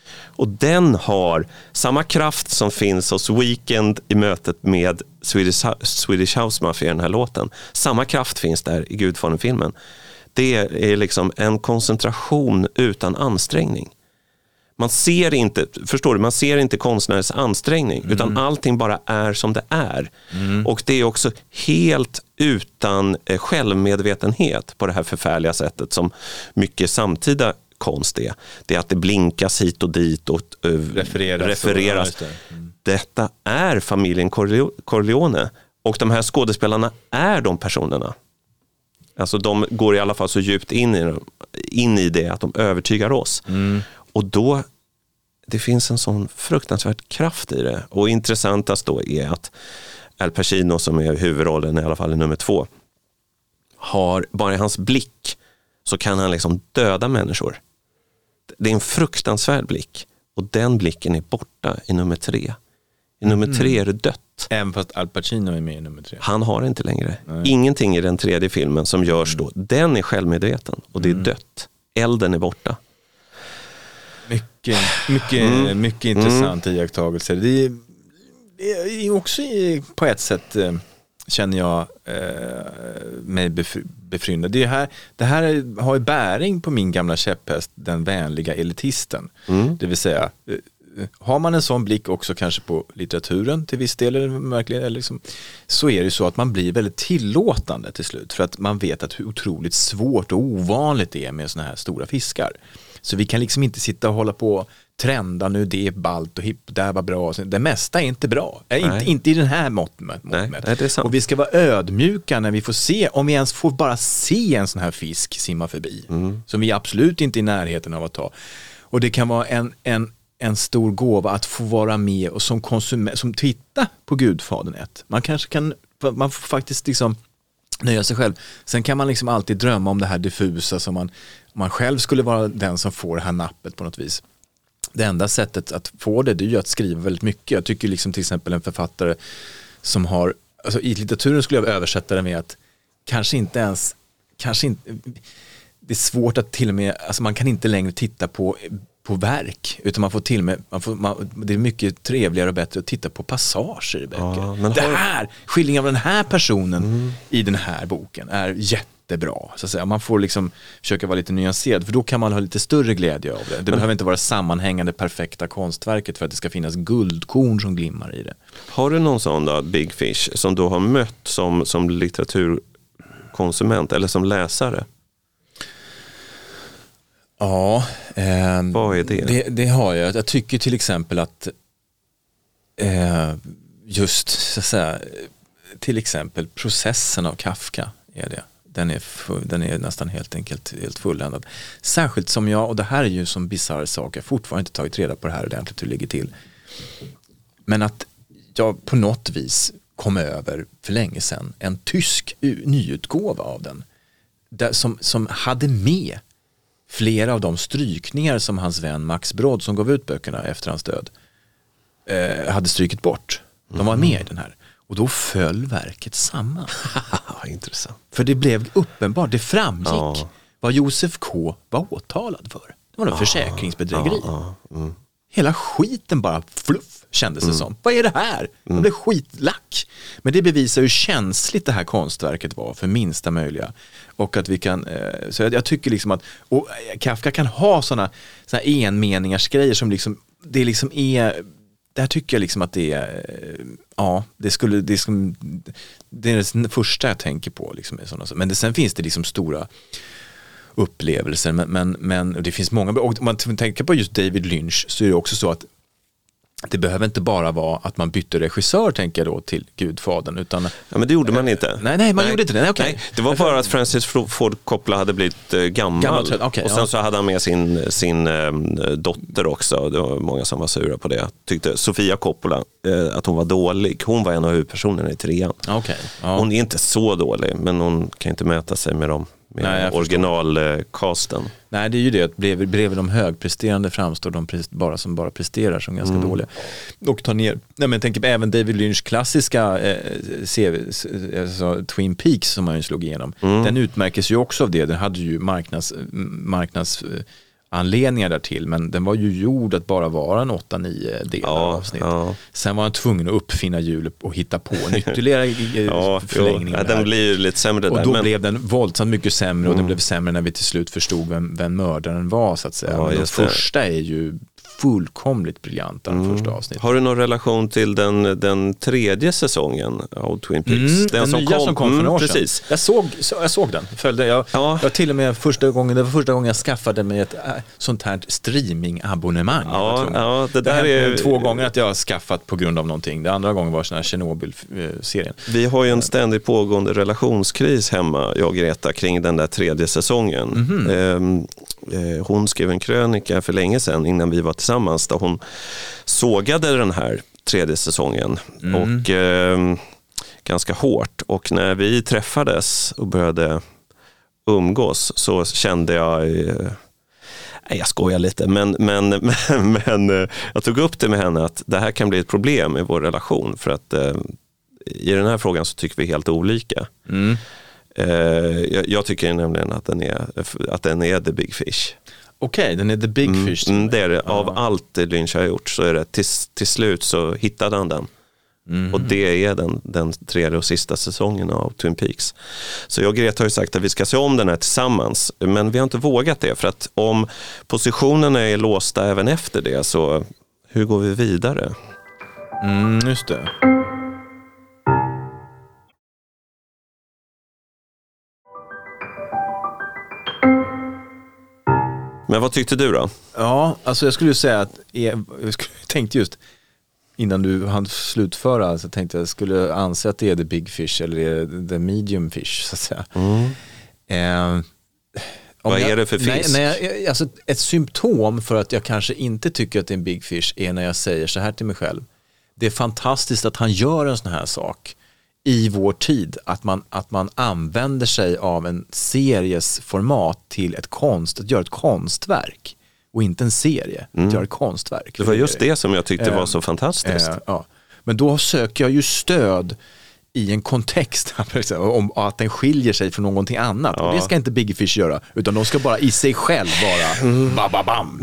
Och den har samma kraft som finns hos Weeknd i mötet med Swedish House Mafia i den här låten. Samma kraft finns där i Gudfadern-filmen. Det är liksom en koncentration utan ansträngning. Man ser inte, förstår du, man ser inte konstnärens ansträngning utan allting bara är som det är. Och det är också helt utan självmedvetenhet på det här förfärliga sättet som mycket samtida konst är. Det är att det blinkas hit och dit och refereras. Detta är familjen Corleone och de här skådespelarna är de personerna. Alltså de går i alla fall så djupt in i det att de övertygar oss. Och då, det finns en sån fruktansvärd kraft i det. Och intressantast då är att Al Pacino, som är huvudrollen i alla fall i nummer 2, har bara i hans blick så kan han liksom döda människor. Det är en fruktansvärd blick. Och den blicken är borta i nummer 3. I nummer 3 är det dött. Även fast Al Pacino är med i nummer 3. Han har inte längre. Nej. Ingenting i den tredje filmen som görs då. Den är självmedveten och det är dött. Elden är borta. Mycket intressant iakttagelser. Det är också på ett sätt känner jag mig befryndad. Det här har ju bäring på min gamla käpphäst, den vänliga elitisten. Det vill säga, har man en sån blick också kanske på litteraturen till viss del eller liksom, så är det ju så att man blir väldigt tillåtande till slut för att man vet att hur otroligt svårt och ovanligt det är med såna här stora fiskar. Så vi kan liksom inte sitta och hålla på trenda nu, det är ballt och hipp, där var bra. Det mesta är inte bra. Inte i den här måttmätt. Nej, det är sant. Och vi ska vara ödmjuka när vi får se, om vi ens får bara se en sån här fisk simma förbi. Som vi absolut inte är i närheten av att ta. Och det kan vara en stor gåva att få vara med och som konsument, som titta på Gudfadern 1. Man kanske kan, man får faktiskt liksom nöja sig själv. Sen kan man liksom alltid drömma om det här diffusa som man själv skulle vara den som får det här nappet på något vis. Det enda sättet att få det är ju att skriva väldigt mycket. Jag tycker liksom till exempel en författare som har, alltså i litteraturen skulle jag översätta det med att kanske inte, det är svårt att till och med, alltså man kan inte längre titta på verk, utan man får till och med, det är mycket trevligare och bättre att titta på passager i böcker. Skildringen av den här personen i den här boken är jättebra, så att säga. Man får liksom försöka vara lite nyanserad, för då kan man ha lite större glädje av det. Det behöver inte vara sammanhängande perfekta konstverket för att det ska finnas guldkorn som glimmar i det. Har du någon sån då, Big Fish, som du har mött som litteraturkonsument eller som läsare? Ja, vad är det? Det har jag. Jag tycker till exempel att just så att säga, till exempel processen av Kafka är det. Den är nästan helt enkelt helt fulländad. Särskilt som jag, och det här är ju som bizarr sak, jag har fortfarande inte tagit reda på det här ordentligt hur det ligger till. Men att jag på något vis kom över för länge sedan en tysk nyutgåva av den. Som hade med flera av de strykningar som hans vän Max Brod, som gav ut böckerna efter hans död, hade strykit bort. De var med i den här. Och då föll verket samman. Intressant. För det blev uppenbart, det framgick vad Josef K. var åtalad för. Det var en försäkringsbedrägeri. Hela skiten bara fluff kändes det som. Vad är det här? Det blev skitlack. Men det bevisar hur känsligt det här konstverket var för minsta möjliga. Och att vi kan, så jag tycker liksom att, och Kafka kan ha såna enmeningars grejer som liksom, det liksom är, där tycker jag liksom att det är, det är det första jag tänker på liksom, men sen finns det liksom stora upplevelser, men det finns många, och om man tänker på just David Lynch så är det också så att det behöver inte bara vara att man bytte regissör, tänker jag då, till Gudfadern, utan... Ja, men det gjorde man inte. Nej, man gjorde inte det. Okay. Det var bara att Francis Ford Coppola hade blivit gammal. Och sen så hade han med sin dotter också. Det var många som var sura på det. Tyckte Sofia Coppola att hon var dålig. Hon var en av huvudpersonerna i 3. Okay. Hon är inte så dålig, men hon kan inte mäta sig med dem. Originalcasten. Nej, det är ju det att bredvid de högpresterande framstår de bara presterar som ganska dåliga. Och ta ner, men tänk på även David Lynch klassiska Twin Peaks som han slog igenom. Den utmärkes ju också av det. Den hade ju anledningar därtill, men den var ju gjord att bara vara en 8-9 delar avsnitt. Ja. Sen var han tvungen att uppfinna hjulet och hitta på en ytterligare förlängning. Ja, den blir ju lite sämre och där. Och då blev den våldsamt mycket sämre och den blev sämre när vi till slut förstod vem mördaren var, så att säga. Ja, den första är ju fullkomligt briljant, den första avsnittet. Har du någon relation till den tredje säsongen av Twin Peaks? Den nya som kom för några år sedan. Jag såg den. Jag till och med det var första gången jag skaffade mig ett sånt här streamingabonnemang. Det där är 2 gånger att jag har skaffat på grund av någonting. Det andra gången var sån här Chernobyl-serien. Vi har ju en ständigt pågående relationskris hemma, jag och Greta, kring den där tredje säsongen. Hon skrev en krönika för länge sedan innan vi var tillsammans där hon sågade den här tredje säsongen och ganska hårt, och när vi träffades och började umgås så kände jag skojar lite, men jag tog upp det med henne att det här kan bli ett problem i vår relation, för att i den här frågan så tycker vi helt olika. Jag tycker nämligen att den är the big fish. Okej, den är the big fish. Det är det. Av allt det Lynch har gjort så är det till slut så hittade han den. Och det är den tredje och sista säsongen av Twin Peaks. Så jag och Greta har ju sagt att vi ska se om den här tillsammans, men vi har inte vågat det, för att om positionerna är låsta även efter det, så hur går vi vidare? Just det. Men vad tyckte du då? Ja, alltså jag skulle säga att jag tänkte just innan du hann slutföra, så tänkte jag skulle anse att det är the big fish eller är det the medium fish, så att säga. Vad är det för fisk? Alltså ett symptom för att jag kanske inte tycker att det är en big fish är när jag säger så här till mig själv: det är fantastiskt att han gör en sån här sak i vår tid, att man använder sig av en series format till att göra ett konstverk, och inte en serie, att göra ett konstverk. Det var just det som jag tyckte var så fantastiskt. Men då söker jag ju stöd i en kontext om att den skiljer sig från någonting annat. Och det ska inte Big Fish göra, utan de ska bara i sig själv vara bababam.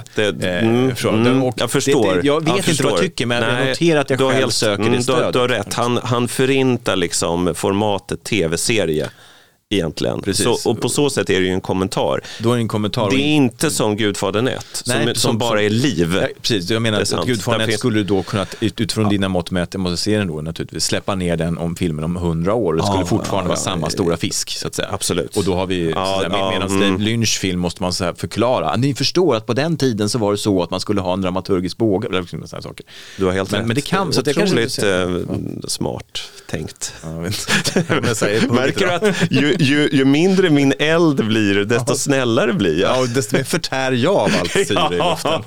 Jag förstår. Jag vet inte vad jag tycker, men jag noterar att jag själv söker det stödet. Du har rätt. Han förintar liksom formatet tv-serie egentligen. Och på så sätt är det ju en kommentar. Då är det en kommentar. Det är inte som Gudfadern 1 som bara är liv. Nej, precis, jag menar att Gudfadern 1 skulle då kunna utifrån dina mått mätt, jag måste se den då naturligtvis, släppa ner den om filmen om 100 år. Det skulle fortfarande vara samma stora fisk, så att säga. Absolut. Och då har vi medan Lynch-film måste man så här förklara. Ni förstår att på den tiden så var det så att man skulle ha en dramaturgisk båge eller sådana här saker. Du har helt rätt. Men det kan så att jag otroligt smart tänkt. Märker du att ju mindre min eld blir, desto snällare blir jag. Ja, och desto mer förtär jag av allt syre i luften.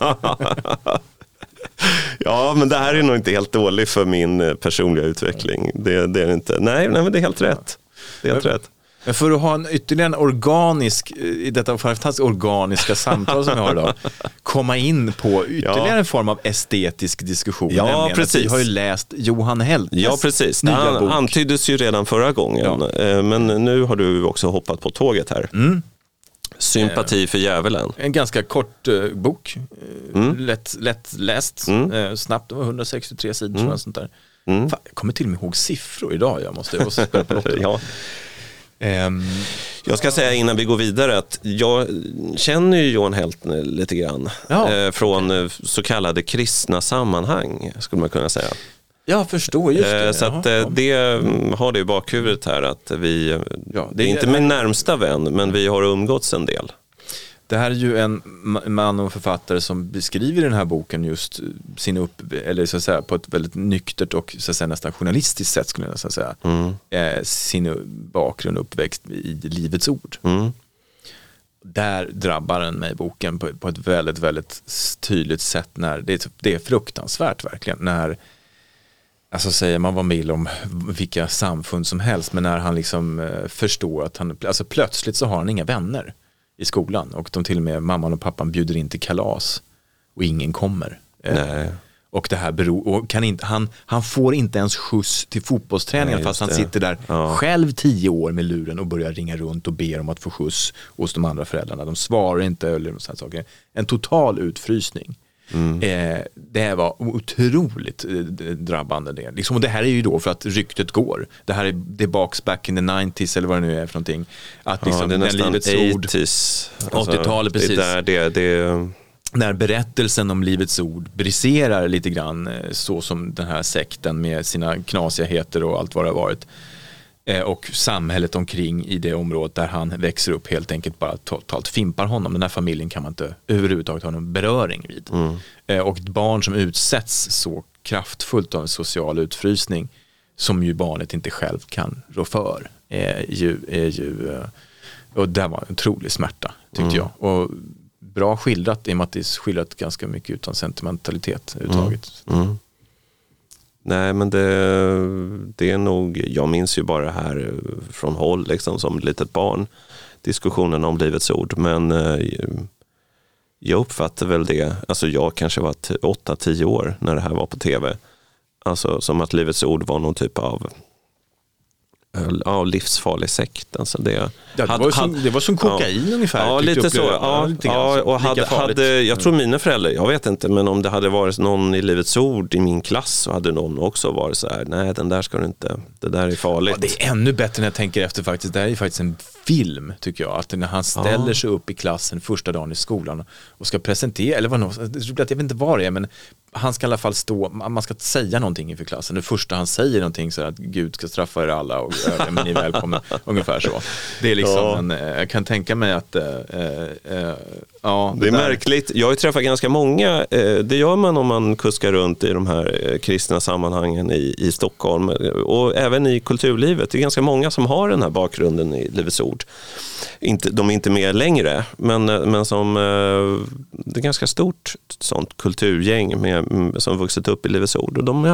Ja, men det här är nog inte helt dåligt för min personliga utveckling. Det är det inte. Nej, men det är helt rätt. Det är helt rätt. Men för att ha en ytterligare organisk, i detta fantastiskt organiska samtal som vi har idag, komma in på ytterligare en form av estetisk diskussion. Ja, precis. Vi har ju läst Johan Heltnes nya bok. Antyddes ju redan förra gången, men nu har du också hoppat på tåget här. Sympati för djävulen. En ganska kort bok, lätt läst, snabbt, det var 163 sidor eller sånt där. Fan, jag kommer till och med ihåg siffror idag, jag måste spela på något. Jag ska säga innan vi går vidare att jag känner ju Johan Heltner lite grann från så kallade kristna sammanhang, skulle man kunna säga. Jag förstår just det. Så att det har det i bakhuvudet här att vi, det är inte min närmsta vän, men vi har umgåtts en del. Det här är ju en man och författare som beskriver i den här boken just sin eller så att säga på ett väldigt nyktert och så att säga nästan journalistiskt sätt, skulle jag nästan säga. Sin bakgrund uppväxt i Livets ord. Där drabbar den mig boken på ett väldigt, väldigt tydligt sätt, när det är fruktansvärt verkligen, när alltså säger man var med om vilka samfund som helst, men när han liksom förstår att han, alltså plötsligt så har han inga vänner i skolan, och de till och med mamman och pappan bjuder in till kalas och ingen kommer. Och det här han får inte ens skjuts till fotbollsträningen fast han sitter där själv 10 år med luren och börjar ringa runt och ber om att få skjuts hos de andra föräldrarna. De svarar inte eller sådana saker. En total utfrysning. Det var otroligt drabbande det. Liksom, och det här är ju då för att ryktet går. Det här är back in the 90s eller vad det nu är för någonting. Att liksom, det är nästan Livets Ord, 80-talet precis. Det när berättelsen om Livets Ord briserar lite grann så som den här sekten med sina knasigheter och allt vad det har varit. Och samhället omkring i det området där han växer upp helt enkelt bara totalt fimpar honom. Den här familjen kan man inte överhuvudtaget ha någon beröring vid. Och ett barn som utsätts så kraftfullt av en social utfrysning som ju barnet inte själv kan rå för är ju och det var en otrolig smärta tyckte jag. Och bra skildrat i och med att det är skildrat ganska mycket utan sentimentalitet överhuvudtaget. Nej, men det är nog, jag minns ju bara här från håll liksom, som litet barn, diskussionen om Livets Ord, men jag uppfattar väl det, alltså jag kanske var 8-10 år när det här var på tv, alltså som att Livets Ord var någon typ av livsfarlig sekt. Alltså det var som kokain ungefär. Ja, lite så. Jag tror mina föräldrar, jag vet inte, men om det hade varit någon i Livets Ord i min klass så hade någon också varit så här: nej, den där ska du inte, det där är farligt. Ja, det är ännu bättre när jag tänker efter faktiskt. Det här är ju faktiskt en film tycker jag, att när han ställer sig upp i klassen första dagen i skolan och ska presentera, eller jag vet inte vad det är, men han ska i alla fall man ska säga någonting inför klassen. Det första han säger någonting så att Gud ska straffa er alla och men ni är välkomna, ungefär så. Det är liksom jag kan tänka mig att det är märkligt. Jag har ju träffat ganska många, det gör man om man kuskar runt i de här kristna sammanhangen i Stockholm och även i kulturlivet. Det är ganska många som har den här bakgrunden i Livets Ord. De är inte med längre, men som det är ganska stort sånt kulturgäng som vuxit upp i Livets Ord, och de är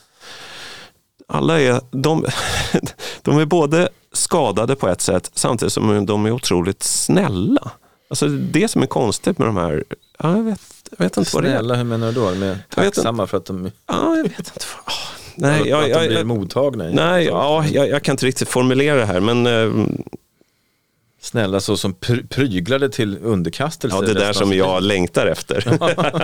alla är de är både skadade på ett sätt samtidigt som de är otroligt snälla. Alltså det som är konstigt med de här, jag vet inte vad det är. Snälla, hur menar du då? Med tacksamma för att de... Ja, jag vet inte. Nej, att de blir mottagna. Nej, jag kan inte riktigt formulera det här, men... Snälla, så som pryglade till underkastelse. Ja, det där som jag längtar efter.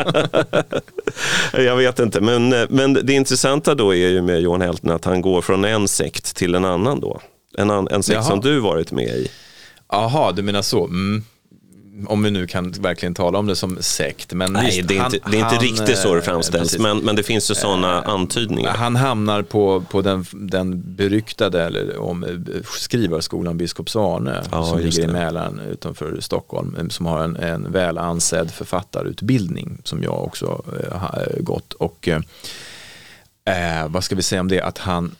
Jag vet inte, men det intressanta då är ju med Johan Helten att han går från en sekt till en annan då. En sekt som du varit med i. Jaha, du menar så. Om vi nu kan verkligen tala om det som sekt. Men nej, visst, det är inte riktigt så det framställs, men det finns ju sådana antydningar. Han hamnar på den beryktade om skrivarskolan Biskops Arne som ligger i Mälaren utanför Stockholm, som har en väl ansedd författarutbildning som jag också har gått. Och vad ska vi säga om det? Att han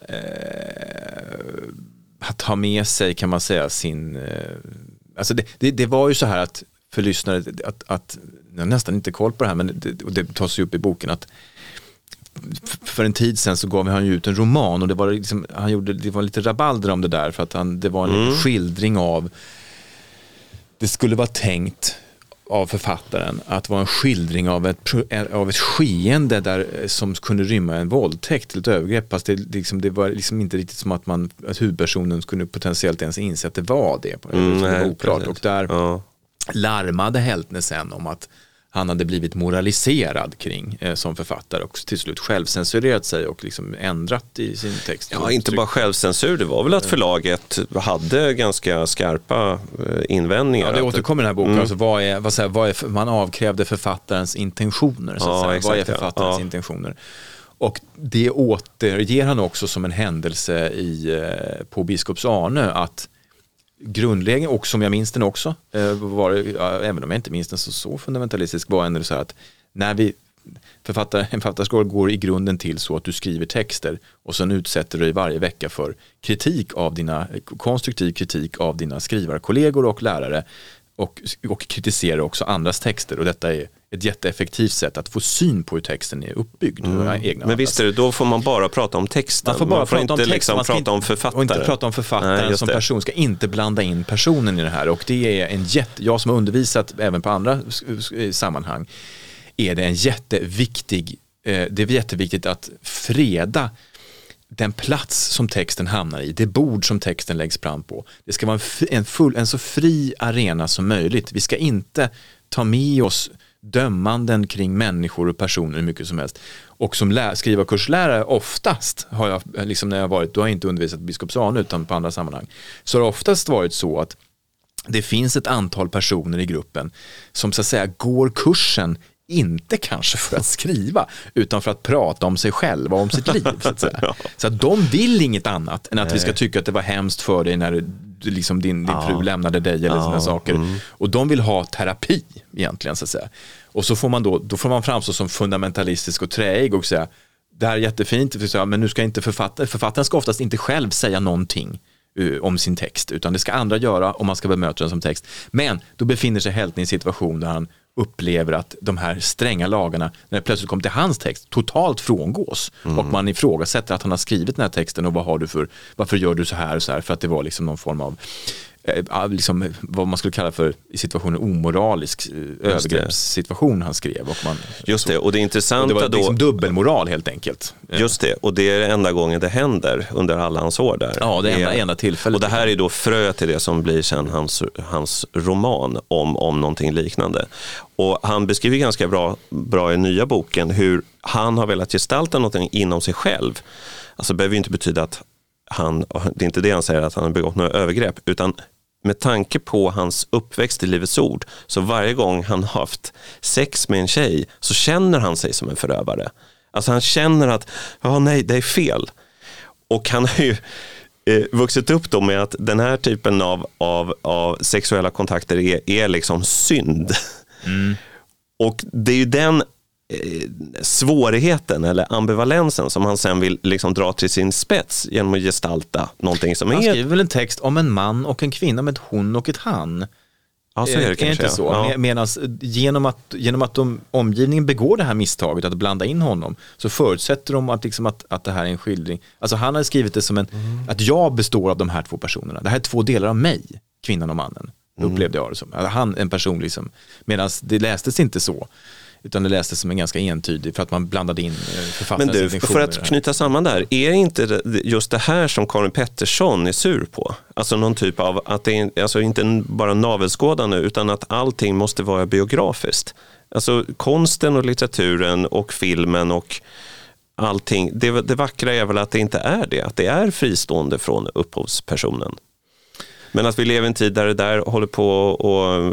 har med sig, kan man säga, sin... Alltså det var ju så här att för lyssnare att jag har nästan inte koll på det här, men det tas ju upp i boken att för en tid sedan så gav han ju ut en roman och det var liksom, det var lite rabalder om det där för att det var en skildring av, det skulle vara tänkt av författaren att vara en skildring av ett skeende där, som kunde rymma en våldtäkt till ett övergrepp, fast det var liksom inte riktigt som att huvudpersonen skulle potentiellt ens inse att det var det. Det var oklart. Och där larmade Heltne sen om att han hade blivit moraliserad kring som författare och till slut självcensurerat sig och liksom ändrat i sin text. Ja, inte bara självcensur, det var väl att förlaget hade ganska skarpa invändningar. Ja, det återkommer i den här boken. Alltså, vad är man avkrävde författarens intentioner. Så att säga. Exakt, vad är författarens intentioner? Och det återger han också som en händelse på Biskops Arne, att grundlägen, och som jag minns den också, även om jag inte minns den så fundamentalistisk, var ändå så här att när en författarskål går i grunden till så att du skriver texter och sen utsätter du dig varje vecka för konstruktiv kritik av dina skrivarkollegor och lärare och kritiserar också andras texter, och detta är ett jätteeffektivt sätt att få syn på hur texten är uppbyggd. Men visst är det, då får man bara prata om texten. Man får bara prata inte om texten, liksom prata om författare. Och inte prata om författaren som person, ska inte blanda in personen i det här. Och det är jag som har undervisat även på andra sammanhang, är det en jätteviktig det är jätteviktigt att freda den plats som texten hamnar i, det bord som texten läggs fram på. Det ska vara en så fri arena som möjligt. Vi ska inte ta med oss dömanden kring människor och personer hur mycket som helst. Och som skrivarkurslärare oftast har jag, liksom när jag varit, då har jag inte undervisat biskop Sane utan på andra sammanhang, så har det oftast varit så att det finns ett antal personer i gruppen som så att säga går kursen inte kanske för att skriva utan för att prata om sig själva och om sitt liv så att säga. Ja. Så att de vill inget annat än att vi ska tycka att det var hemskt för dig när liksom din fru lämnade dig eller sådana saker. Och de vill ha terapi egentligen så att säga. Och så får man då får man framstå som fundamentalistisk och träig och säga det här är jättefint, men nu ska inte författaren ska oftast inte själv säga någonting om sin text, utan det ska andra göra om man ska bemöta den som text. Men då befinner sig Helten i en situation där han upplever att de här stränga lagarna, när det plötsligt kommer till hans text, totalt frångås. Och man ifrågasätter att han har skrivit den här texten och varför gör du så här och så här, för att det var liksom någon form av liksom, vad man skulle kalla för i situationen omoralisk övergreppssituation han skrev. Och just det, och det intressanta och det var liksom dubbelmoral helt enkelt. Just det, och det är det enda gången det händer under alla hans år där. Ja, det är enda tillfället. Och det här är då frö till det som blir sen hans roman om någonting liknande. Och han beskriver ganska bra i nya boken hur han har velat gestalta någonting inom sig själv. Alltså det behöver ju inte betyda att det är inte det han säger att han har begått några övergrepp, utan med tanke på hans uppväxt i Livets ord, så varje gång han haft sex med en tjej så känner han sig som en förövare. Alltså han känner att nej, det är fel. Och han har ju vuxit upp då med att den här typen av sexuella kontakter är liksom synd. Och det är ju den svårigheten eller ambivalensen som han sen vill liksom dra till sin spets genom att gestalta någonting som han skriver väl en text om en man och en kvinna, om ett hon och ett han. Ja, så är det kanske. Inte så. Ja. Medans genom att omgivningen begår det här misstaget att blanda in honom, så förutsätter de att det här är en skildring. Alltså han har skrivit det som att jag består av de här två personerna. Det här är två delar av mig, kvinnan och mannen. Upplevde jag det som. Han en person liksom. Medan det lästes inte så. Utan det lästes som en ganska entydig, för att man blandade in författarens intentioner. Men du, för att knyta samman där, är inte just det här som Karin Pettersson är sur på? Alltså någon typ av, att det är alltså inte bara navelskådande, utan att allting måste vara biografiskt. Alltså konsten och litteraturen och filmen och allting, det vackra är väl att det inte är det, att det är fristående från upphovspersonen. Men att vi lever i en tid där det där håller på och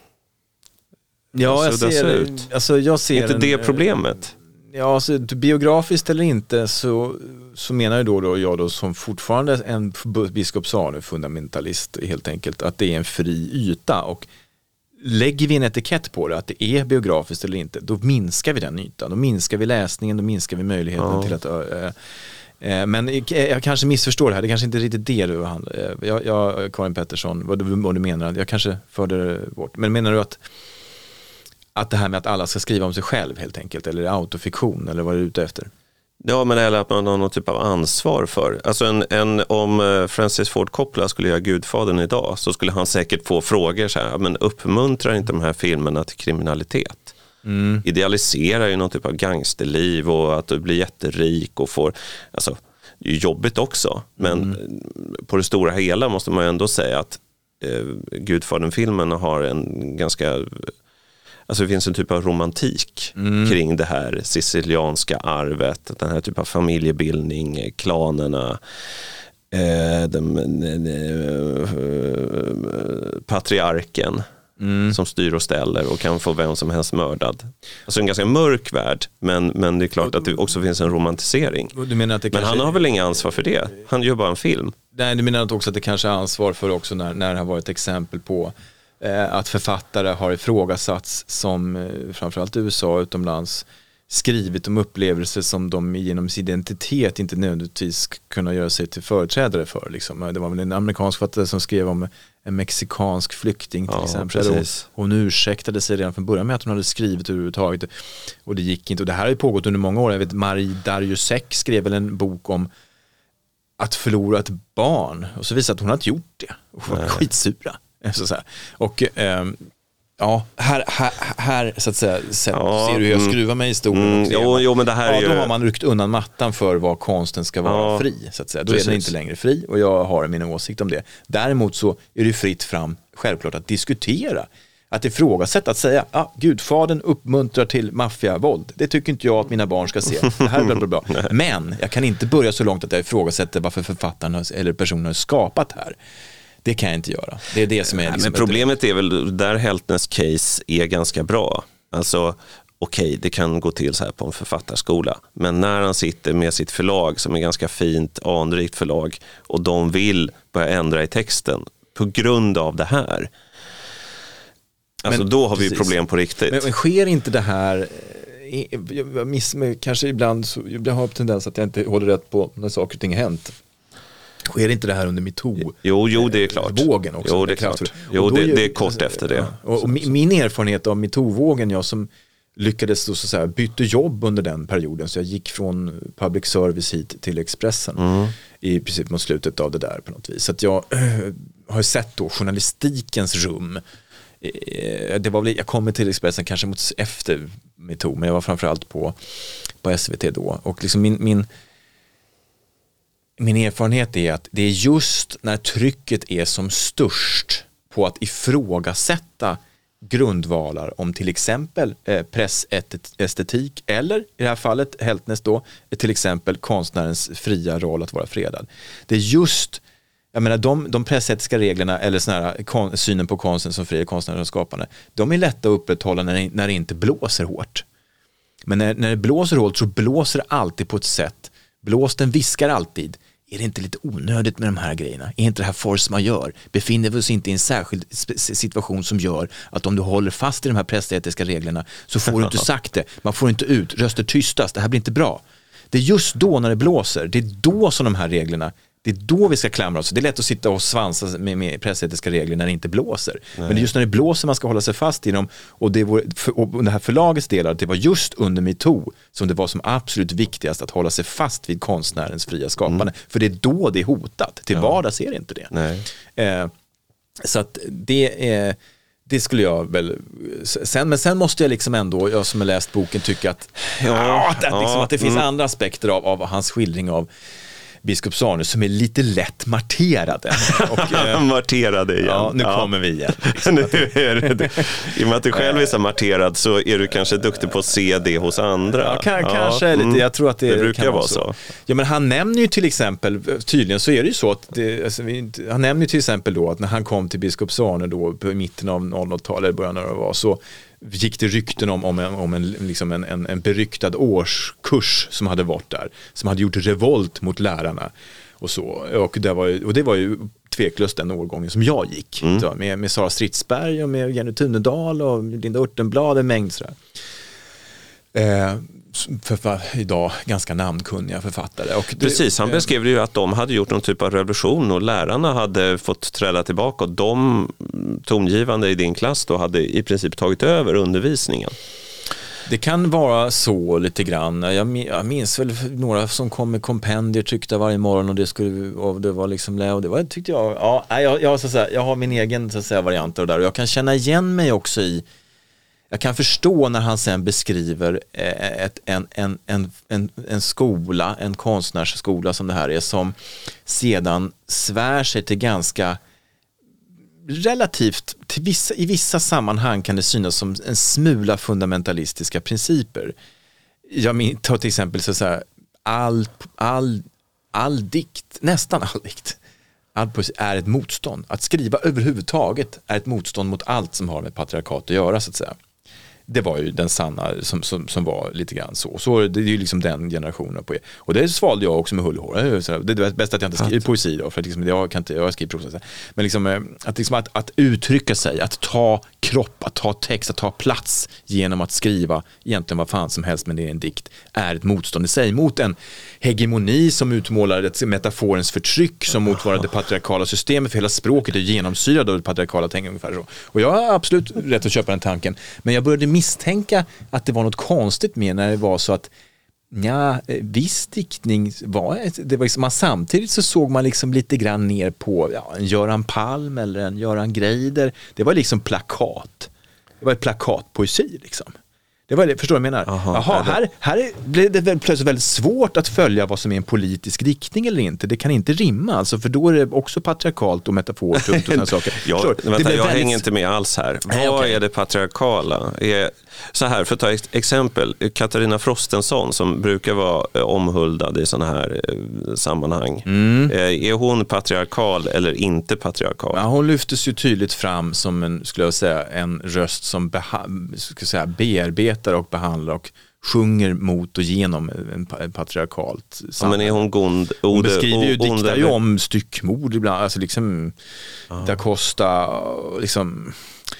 ja, jag ser inte det problemet. Ja, alltså, biografiskt eller inte så menar jag då som fortfarande en biskop Sane fundamentalist helt enkelt, att det är en fri yta, och lägger vi en etikett på det att det är biografiskt eller inte, då minskar vi den ytan, då minskar vi läsningen, då minskar vi möjligheten till att men jag kanske missförstår det här. Det kanske inte är riktigt det du jag Karin Pettersson, vad du menar, jag kanske förde det bort. Men menar du att det här med att alla ska skriva om sig själv helt enkelt, eller autofiktion, eller vad är du ute efter? Ja, men eller att man har någon typ av ansvar för. Alltså om Francis Ford Coppola skulle göra Gudfadern idag, så skulle han säkert få frågor så här, men uppmuntrar inte de här filmerna till kriminalitet? Idealiserar ju någon typ av gangsterliv och att du blir jätterik och får, alltså det är ju jobbigt också, men på det stora hela måste man ju ändå säga att Gudfadern-filmen har en ganska, alltså det finns en typ av romantik kring det här sicilianska arvet, den här typen av familjebildning, klanerna, patriarken som styr och ställer och kan få vem som helst mördad. Alltså en ganska mörk värld, men det är klart att det också finns en romantisering. Du menar att det men han har väl inga ansvar för det? Han gör bara en film. Nej, du menar också att det kanske är ansvar för också när det har varit exempel på att författare har ifrågasatts som framförallt i USA utomlands skrivit om upplevelser som de genom sin identitet inte nödvändigtvis kunna göra sig till företrädare för. Liksom. Det var väl en amerikansk författare som skrev om en mexikansk flykting till exempel. Hon ursäktade sig redan från början med att hon hade skrivit överhuvudtaget. Och det gick inte. Och det här har ju pågått under många år. Jag vet, Marie Darjusek skrev väl en bok om att förlora ett barn. Och så visade att hon hade gjort det. Och var skitsura. Så här. Och Ja, här så att säga ser du hur jag skruvar mig i stolen. Jo, men det här är då har man ryckt undan mattan för vad konsten ska vara fri, så att säga. Då är den inte längre fri, och jag har min åsikt om det. Däremot så är det fritt fram, självklart, att diskutera, att ifrågasätta, att säga Gudfadern uppmuntrar till maffiavåld. Det tycker inte jag att mina barn ska se. Det här är bra. Men jag kan inte börja så långt att jag ifrågasätter varför författarna eller personerna har skapat här. Det kan jag inte göra. Det är det som är liksom. Men problemet är väl där Heltners case är ganska bra. Alltså okej, det kan gå till så här på en författarskola. Men när han sitter med sitt förlag som är ganska fint, anrikt förlag, och de vill börja ändra i texten på grund av det här. Alltså då har vi ju problem på riktigt. Men sker inte det här, kanske ibland så jag har en tendens att jag inte håller rätt på när saker och ting har hänt. Sker inte det här under MeToo? Jo, det är klart. Vågen också. Jo, det är klart. Jo, det är kort efter det. Och min erfarenhet av MeToo-vågen, jag som lyckades då, så att säga, byta jobb under den perioden, så jag gick från public service hit till Expressen i princip mot slutet av det där på något vis. Så att jag har sett då journalistikens rum. Jag kom till Expressen kanske mot efter MeToo, men jag var framförallt på SVT då, och liksom min erfarenhet är att det är just när trycket är som störst på att ifrågasätta grundvalar om till exempel pressestetik, eller i det här fallet Heltnes då, till exempel konstnärens fria roll att vara fredad. Det är just, jag menar, de pressetiska reglerna eller sån här synen på konsten som fria konstnärer och skapande, de är lätta att upprätthålla när det inte blåser hårt. Men när det blåser hårt så blåser det alltid på ett sätt. Blåsten viskar alltid. Är det inte lite onödigt med de här grejerna? Är inte det här force majeure? Befinner vi oss inte i en särskild situation som gör att om du håller fast i de här pressetiska reglerna så får du inte sagt det. Man får inte ut. Röster tystas. Det här blir inte bra. Det är just då när det blåser. Det är då som de här reglerna, det är då vi ska klamra oss. Det är lätt att sitta och svansa med pressetiska regler när det inte blåser. Nej. Men det är just när det blåser man ska hålla sig fast i dem. Och det här förlagets delar, det var just under MeToo som det var som absolut viktigast att hålla sig fast vid konstnärens fria skapande. För det är då det är hotat. Till vardags är det inte det. Nej. Så att det skulle jag väl men sen måste jag liksom ändå, jag som har läst boken, tycka att att det finns andra aspekter av hans skildring av biskop Sarne som är lite lätt marterade. Marterade igen. Ja, nu kommer vi igen. Liksom. Nu är det. I och med att du själv är så marterad så är du kanske duktig på att se det hos andra. Ja, kanske lite. Jag tror att det brukar kan vara så. Ja, men han nämner ju till exempel, tydligen så är det ju så att han nämner ju till exempel då att när han kom till biskop Sarne då på mitten av 00-talet eller början när det var, så gick det rykten om en beryktad årskurs som hade varit där, som hade gjort revolt mot lärarna och så, och det var ju tveklöst den årgången som jag gick med Sara Stridsberg och med Jenny Tunedal och Linda Urtenblad, en mängd sådär. För idag ganska namnkunniga författare. Och precis, han beskrev ju att de hade gjort någon typ av revolution och lärarna hade fått träda tillbaka och de tongivande i din klass då hade i princip tagit över undervisningen. Det kan vara så lite grann. Jag minns väl några som kom med kompendier tryckta varje morgon och det var liksom, och det var, tyckte jag, jag har min egen, så att säga, variant av det där, och jag kan känna igen mig också i. Jag kan förstå när han sen beskriver en skola, en konstnärsskola som det här är, som sedan svär sig till ganska relativt, i vissa sammanhang kan det synas som en smula fundamentalistiska principer. Jag tar till exempel så här, all dikt, nästan all dikt, all poesi är ett motstånd. Att skriva överhuvudtaget är ett motstånd mot allt som har med patriarkat att göra, så att säga. Det var ju den sanna som var lite grann så det är ju liksom den generationen på. Och det svalde jag också med hull och hår. Det är bäst att jag inte skriver poesi då, för att liksom, jag skriver prosa. Men liksom, att uttrycka sig, att ta kropp, att ta text, att ta plats genom att skriva egentligen vad fan som helst, men det är en dikt, är ett motstånd i sig mot en hegemoni som utmålar ett metaforens förtryck som motsvarar det patriarkala systemet, för hela språket är genomsyrad av det patriarkala tänket ungefär så. Och jag har absolut rätt att köpa den tanken, men jag började misstänka att det var något konstigt med när det var så att viss diktning det var liksom, samtidigt så såg man liksom lite grann ner på en Göran Palm eller en Göran Greider. Det var liksom plakat. Det var ett plakatpoesi liksom. Det var det, förstår du vad jag menar? Jaha, här blev det väl plötsligt väldigt svårt att följa vad som är en politisk riktning eller inte. Det kan inte rimma, alltså, för då är det också patriarkalt och metaforiskt och sådana saker. Jag hänger inte med alls här. Vad är det patriarkala? Så här, för att ta exempel, Katarina Frostenson som brukar vara omhuldad i sådana här sammanhang. Är hon patriarkal eller inte patriarkal? Ja, hon lyftes ju tydligt fram som en röst som bearbetar och behandlar och sjunger mot och genom en patriarkalt samhälle. Men är hon god? Hon beskriver ju, diktar ju om styckmord ibland, alltså liksom Da Costa, liksom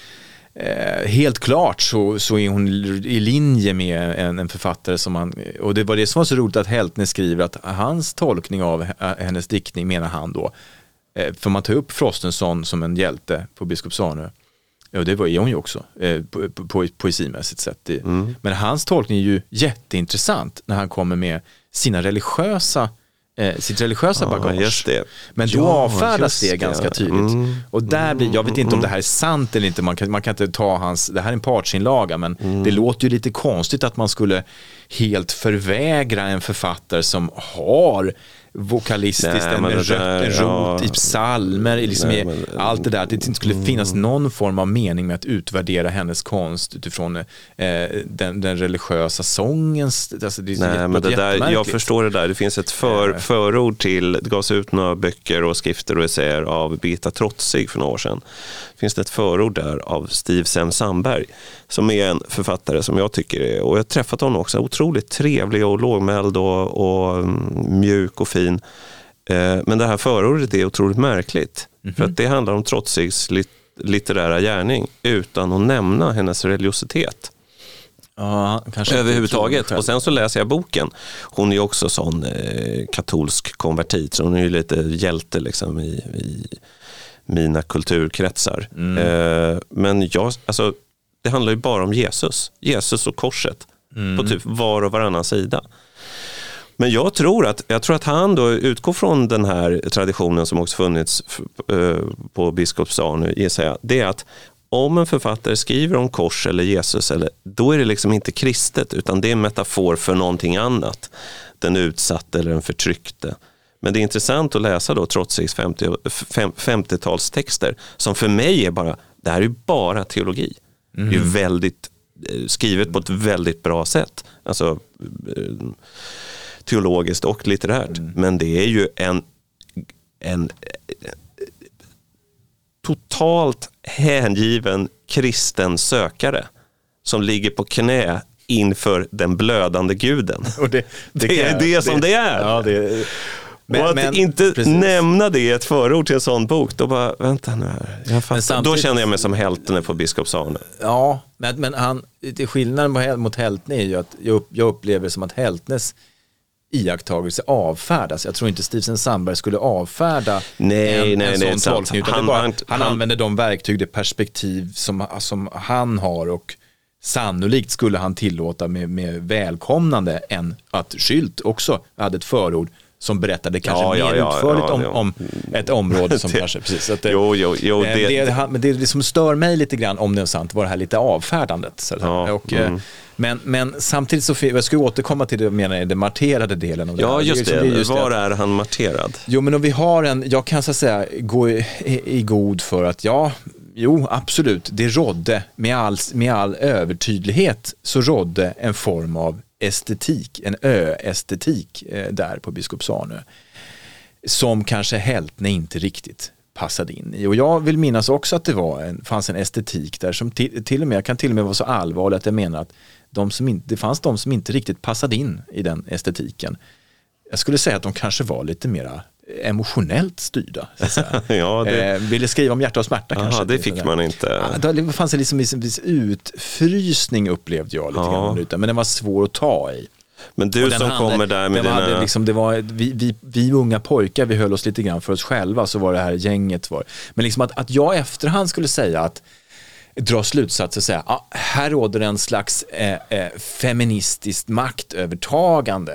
helt klart så är hon i linje med en författare som han, och det var det som var så roligt att Heltne skriver att hans tolkning av hennes diktning, menar han då, för man tar upp Frostenson som en hjälte på Biskopsarnö. Ja, det är hon ju också poesimässigt sett. Men hans tolkning är ju jätteintressant när han kommer med sitt religiösa bagage. Just det. Men då avfärdas det ganska tydligt. Och där blir, jag vet inte om det här är sant eller inte, man kan inte ta det här är en partsinlaga, men det låter ju lite konstigt att man skulle helt förvägra en författare som har vokalistiskt en rot i psalmer, liksom allt det där, att det inte skulle finnas någon form av mening med att utvärdera hennes konst utifrån den religiösa sångens, alltså det är men det där, jag förstår det där, det finns ett förord till, det gavs ut några böcker och skrifter och essäer av Birgitta Trotzig för några år sedan. Finns det ett förord där av Steve Sem-Sandberg som är en författare som jag tycker är, och jag har träffat honom också, otroligt trevlig och lågmäld och mjuk och fin. Men det här förordet är otroligt märkligt. För att det handlar om Trotzigs litterära gärning utan att nämna hennes religiositet. Ja, kanske överhuvudtaget. Och sen så läser jag boken. Hon är också sån katolsk konvertit, så hon är ju lite hjälte liksom i mina kulturkretsar. Men det handlar ju bara om Jesus och korset på typ var och varannan sida. Men jag tror att han då utgår från den här traditionen som också funnits på Biskopsarnö, det är att om en författare skriver om kors eller Jesus, då är det liksom inte kristet, utan det är en metafor för någonting annat. Den utsatte eller den förtryckte. Men det är intressant att läsa då Trotzigs 50-talstexter som för mig är det här är ju bara teologi. Det är ju väldigt skrivet på ett väldigt bra sätt. Alltså teologiskt och litterärt. Men det är ju en totalt hängiven kristen sökare som ligger på knä inför den blödande guden. Och det är det som det är. Ja, och att inte nämna det i ett förord till en sån bok, då bara, vänta nu här. Då känner jag mig som Heltne på Biskopsarnö. Ja, men skillnaden mot Heltne är ju att jag upplever som att Heltnes iakttagelse avfärdas. Jag tror inte Steve Sem-Sandberg skulle avfärda en sån tolkning, utan han använder de verktyg, det perspektiv som han har, och sannolikt skulle han tillåta med välkomnande än att Skylt också hade ett förord som berättade kanske mer utförligt om ett område som kanske precis att men det som stör mig lite grann, om det är sant, var det här lite avfärdandet men samtidigt så jag ska återkomma till det, menar jag, den marterade delen av det. Ja, just det. Var är han marterad? Jo, men om vi har jag kan så att säga gå i god för att absolut, det rådde med all övertydlighet, så rådde en form av estetik, en estetik där på Biskopsarnö som kanske Heltne inte riktigt passade in i. Och jag vill minnas också att det fanns en estetik där som till och med vara så allvarlig att jag menar att det fanns de som inte riktigt passade in i den estetiken. Jag skulle säga att de kanske var lite mera emotionellt styrda, så att säga. Ville skriva om hjärta och smärta. Kanske. Det fick man inte. Det fanns liksom en viss utfrysning, upplevde jag lite grann, men den var svår att ta i. Men du som kommer där med dina... vi unga pojkar, vi höll oss lite grann för oss själva, så var det här gänget men liksom att jag efterhand skulle säga att dra slutsatser och säga här råder en slags feministiskt maktövertagande.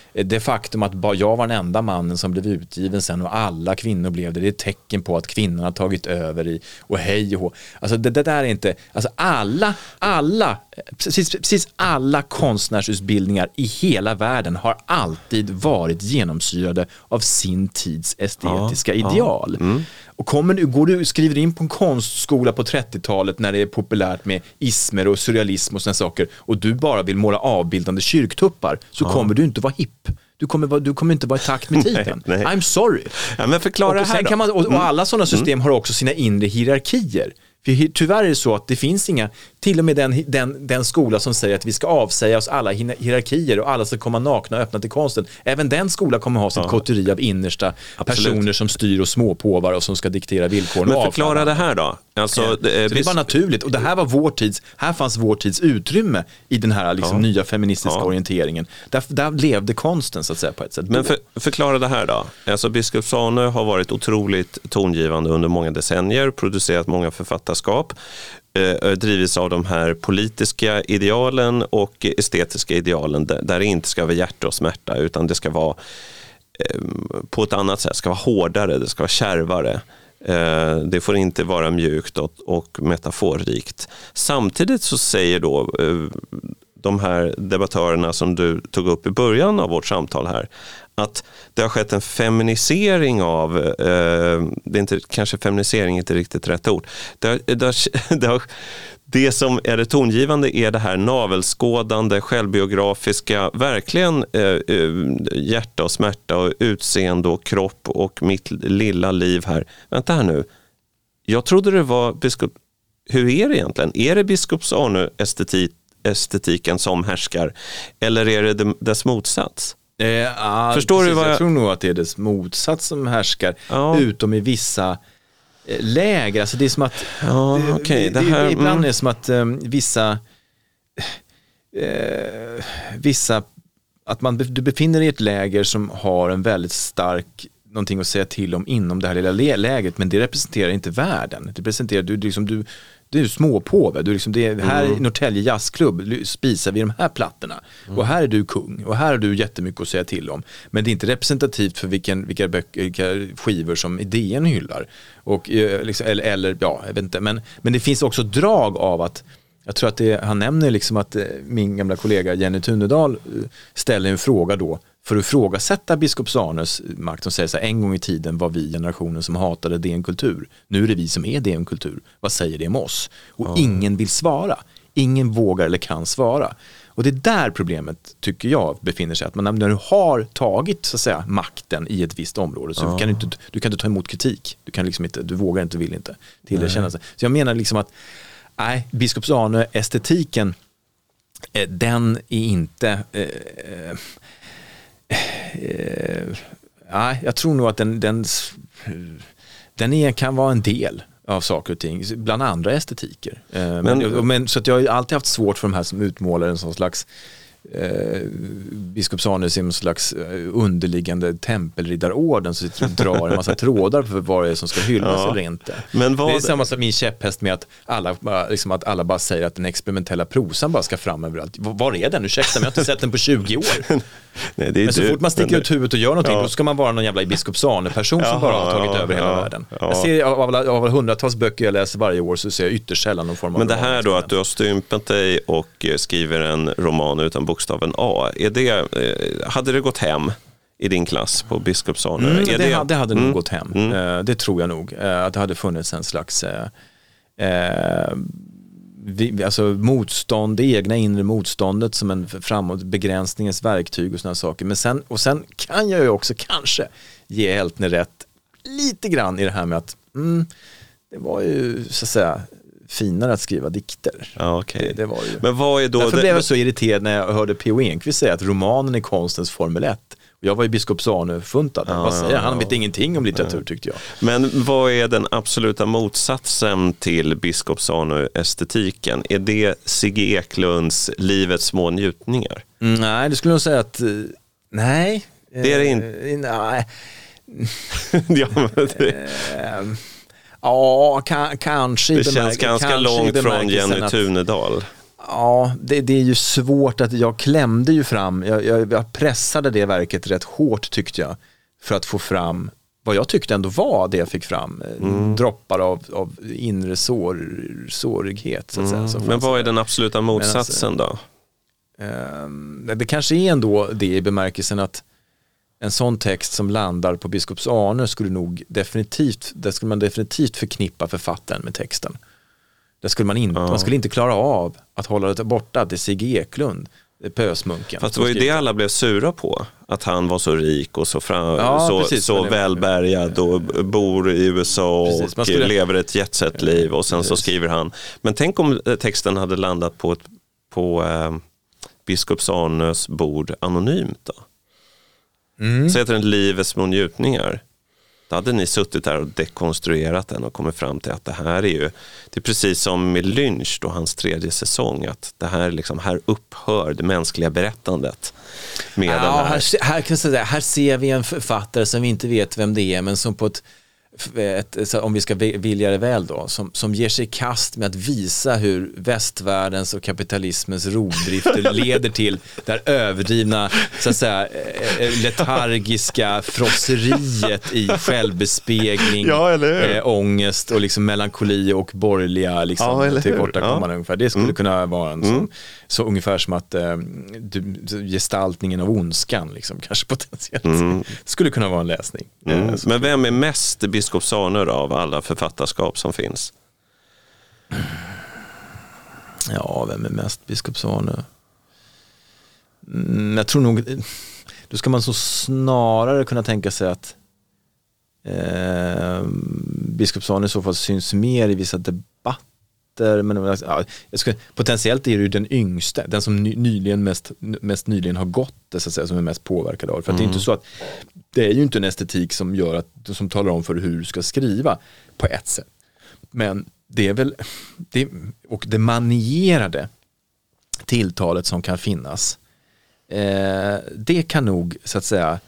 det faktum att bara jag var den enda mannen som blev utgiven sen och alla kvinnor blev det är ett tecken på att kvinnorna har tagit över och hej och hå. Alltså det där är inte, alltså precis alla konstnärsutbildningar i hela världen har alltid varit genomsyrade av sin tids estetiska ideal. Och går du skriver in på en konstskola på 30-talet när det är populärt med ismer och surrealism och såna saker och du bara vill måla avbildande kyrktuppar så kommer du inte vara hipp. Du kommer inte vara i takt med tiden. Nej. I'm sorry. Ja, men förklara det här då. Och alla sådana system har också sina inre hierarkier. För tyvärr är det så att det finns inga, till och med den skola som säger att vi ska avsäga oss alla hierarkier och alla ska komma nakna och öppna till konsten. Även den skola kommer ha sitt kotteri av innersta personer som styr och småpåvar och som ska diktera villkoren. Men förklara det här då. Alltså, det var naturligt och det här var här fanns vår tids utrymme i den här liksom nya feministiska orienteringen. Där levde konsten så att säga på ett sätt. Men förklara det här då. Alltså biskop Sanö har varit otroligt tongivande under många decennier, producerat många författarskap, drivits av de här politiska idealen och estetiska idealen där det inte ska vara hjärta och smärta utan det ska vara på ett annat sätt, ska vara hårdare, det ska vara kärvare. Det får inte vara mjukt och metaforrikt. Samtidigt så säger då de här debattörerna som du tog upp i början av vårt samtal här att det har skett en feminisering av det är inte, kanske feminisering är inte riktigt rätt ord. Det som är det tongivande är det här navelskådande, självbiografiska, verkligen hjärta och smärta och utseende och kropp och mitt lilla liv här. Vänta här nu. Jag trodde det var biskop. Hur är det egentligen? Är det biskop estetiken som härskar eller är det dess motsats? Förstår du vad jag tror nog att det är dess motsats som härskar utom i vissa läger. Alltså det är som att ibland är det som att vissa att du befinner dig i ett läger som har en väldigt stark någonting att säga till om inom det här lilla lägret men det representerar inte världen. Det representerar du är småpåve. Du liksom, det är, här i Norrtälje jazzklubb spisar vi de här plattorna. Och här är du kung. Och här har du jättemycket att säga till om. Men det är inte representativt för vilka skivor som idén hyllar. Och, liksom, eller ja, jag vet inte. Men det finns också drag av att jag tror att han nämner liksom att min gamla kollega Jenny Tunedal ställer en fråga då för att ifrågasätta biskop Sanös makt och säger så här, en gång i tiden var vi generationen som hatade DN-kultur. Nu är det vi som är DN-kultur. Vad säger det om oss? Och ingen vill svara. Ingen vågar eller kan svara. Och det är där problemet, tycker jag, befinner sig. Att när du har tagit så att säga, makten i ett visst område så du kan inte ta emot kritik. Du kan liksom inte, du vågar inte, vill inte tillerkänna sig. Så jag menar liksom att biskop Sanö, estetiken, den är inte... jag tror nog att den kan vara en del av saker och ting bland andra estetiker. Men så att jag har alltid haft svårt för de här som utmålar en sån slags biskop Sanö som en slags underliggande tempelriddarorden så drar en massa trådar för vad det är som ska hyllas eller inte. Men det är samma som min käpphäst med att alla bara säger att den experimentella prosan bara ska fram överallt. Var är den? Ursäkta, men jag har inte sett den på 20 år. Nej, men så fort man sticker ut huvudet och gör någonting då ska man vara någon jävla biskop Sanö-person som bara har tagit över hela världen. Jag ser av hundratals böcker jag läser varje år så ser jag ytterst sällan någon form av... Men det här då att du har stympat dig och skriver en roman utan bokstaven A, hade det gått hem i din klass på biskop Sanö? Det hade nog gått hem. Det tror jag nog. Att det hade funnits en slags alltså motstånd, det egna inre motståndet som en framåt begränsningens verktyg och sådana saker. Men sen kan jag ju också kanske ge Eltner rätt lite grann i det här med att det var ju så att säga finare att skriva dikter. Ja, okay. Det var ju. Men vad är då därför blev jag så irriterad när jag hörde P.O. Enquist säga att romanen är konstens Formel 1. Jag var ju biskop Sanö-funtad. Vad säger han? Vet ingenting om litteratur tyckte jag. Men vad är den absoluta motsatsen till biskop Sanö-estetiken? Är det Sigge Eklunds livets små njutningar? Nej, det skulle jag säga att nej. Det är det inte. Nej. Kanske. Det känns ganska långt från Jenny Tunedal. Ja, det är ju svårt att jag klämde ju fram, jag pressade det verket rätt hårt tyckte jag för att få fram vad jag tyckte ändå var det jag fick fram. Droppar av inre sårighet så att säga. Men vad är den absoluta motsatsen då? Det kanske är ändå det i bemärkelsen att en sån text som landar på Biskops Arnö skulle man definitivt förknippa författaren med texten. Det skulle man skulle inte klara av att hålla det borta till Sigge Eklund, pösmunken. Fast det var ju det alla blev sura på, att han var så rik och så välbärgad och bor i USA och lever ett jetset-liv och sen så skriver han. Men tänk om texten hade landat på Biskops Arnös bord anonymt då. Så heter den Livets små njutningar. Då hade ni suttit där och dekonstruerat den och kommit fram till att det här är precis som med Lynch då, hans 3:e säsong, att det här liksom, här upphör det mänskliga berättandet med den här. Här ser vi en författare som vi inte vet vem det är, men som på om vi ska vilja det väl då, som ger sig i kast med att visa hur västvärldens och kapitalismens rovdrifter leder till det här överdrivna, så att säga, letargiska frosseriet i självbespegling, ångest och liksom melankoli och borgerliga liksom, tillkortakommande ungefär. Det skulle kunna vara en så ungefär som att gestaltningen av ondskan liksom, kanske potentiellt skulle kunna vara en läsning. Men vem är mest Biskops Arnö av alla författarskap som finns? Ja, vem är mest Biskops Arnö? Jag tror nog, då ska man så snarare kunna tänka sig att Biskops Arnö i så fall syns mer i vissa debatter, men potentiellt är det ju den yngste, den som mest nyligen har gått det, så att säga, som är mest påverkad av. För att det är inte så att det är ju inte en estetik som talar om för hur du ska skriva på ett sätt. Men det är väl och det manierade tilltalet som kan finnas. Det kan nog, så att säga,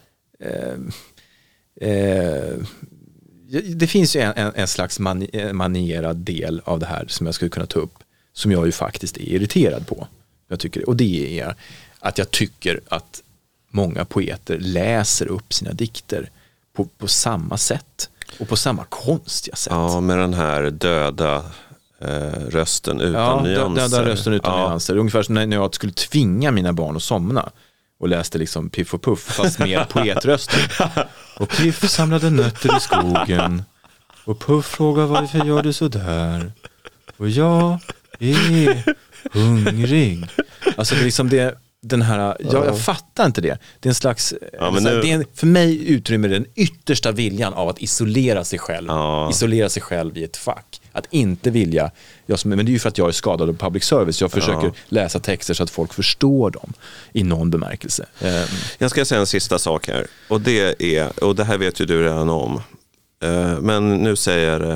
det finns ju en slags manierad del av det här som jag skulle kunna ta upp, som jag ju faktiskt är irriterad på. Och det är att jag tycker att många poeter läser upp sina dikter på samma sätt och på samma konstiga sätt. Ja, med den här döda rösten utan nyanser. Döda rösten utan nyanser. Ungefär som när jag skulle tvinga mina barn att somna och läste liksom Piff och Puff, fast med poetrösten. Och Piff samlade nötter i skogen och Puff frågade varför gör du så där? Och jag är hungrig. Alltså det är liksom det, den här, jag fattar inte det. Det är en slags, för mig utrymmer den yttersta viljan av att isolera sig själv. Isolera sig själv i ett fack. Att inte vilja, men det är ju för att jag är skadad av public service. Jag försöker läsa texter så att folk förstår dem i någon bemärkelse. Jag ska säga en sista sak här. Och det här vet ju du redan om. Men nu säger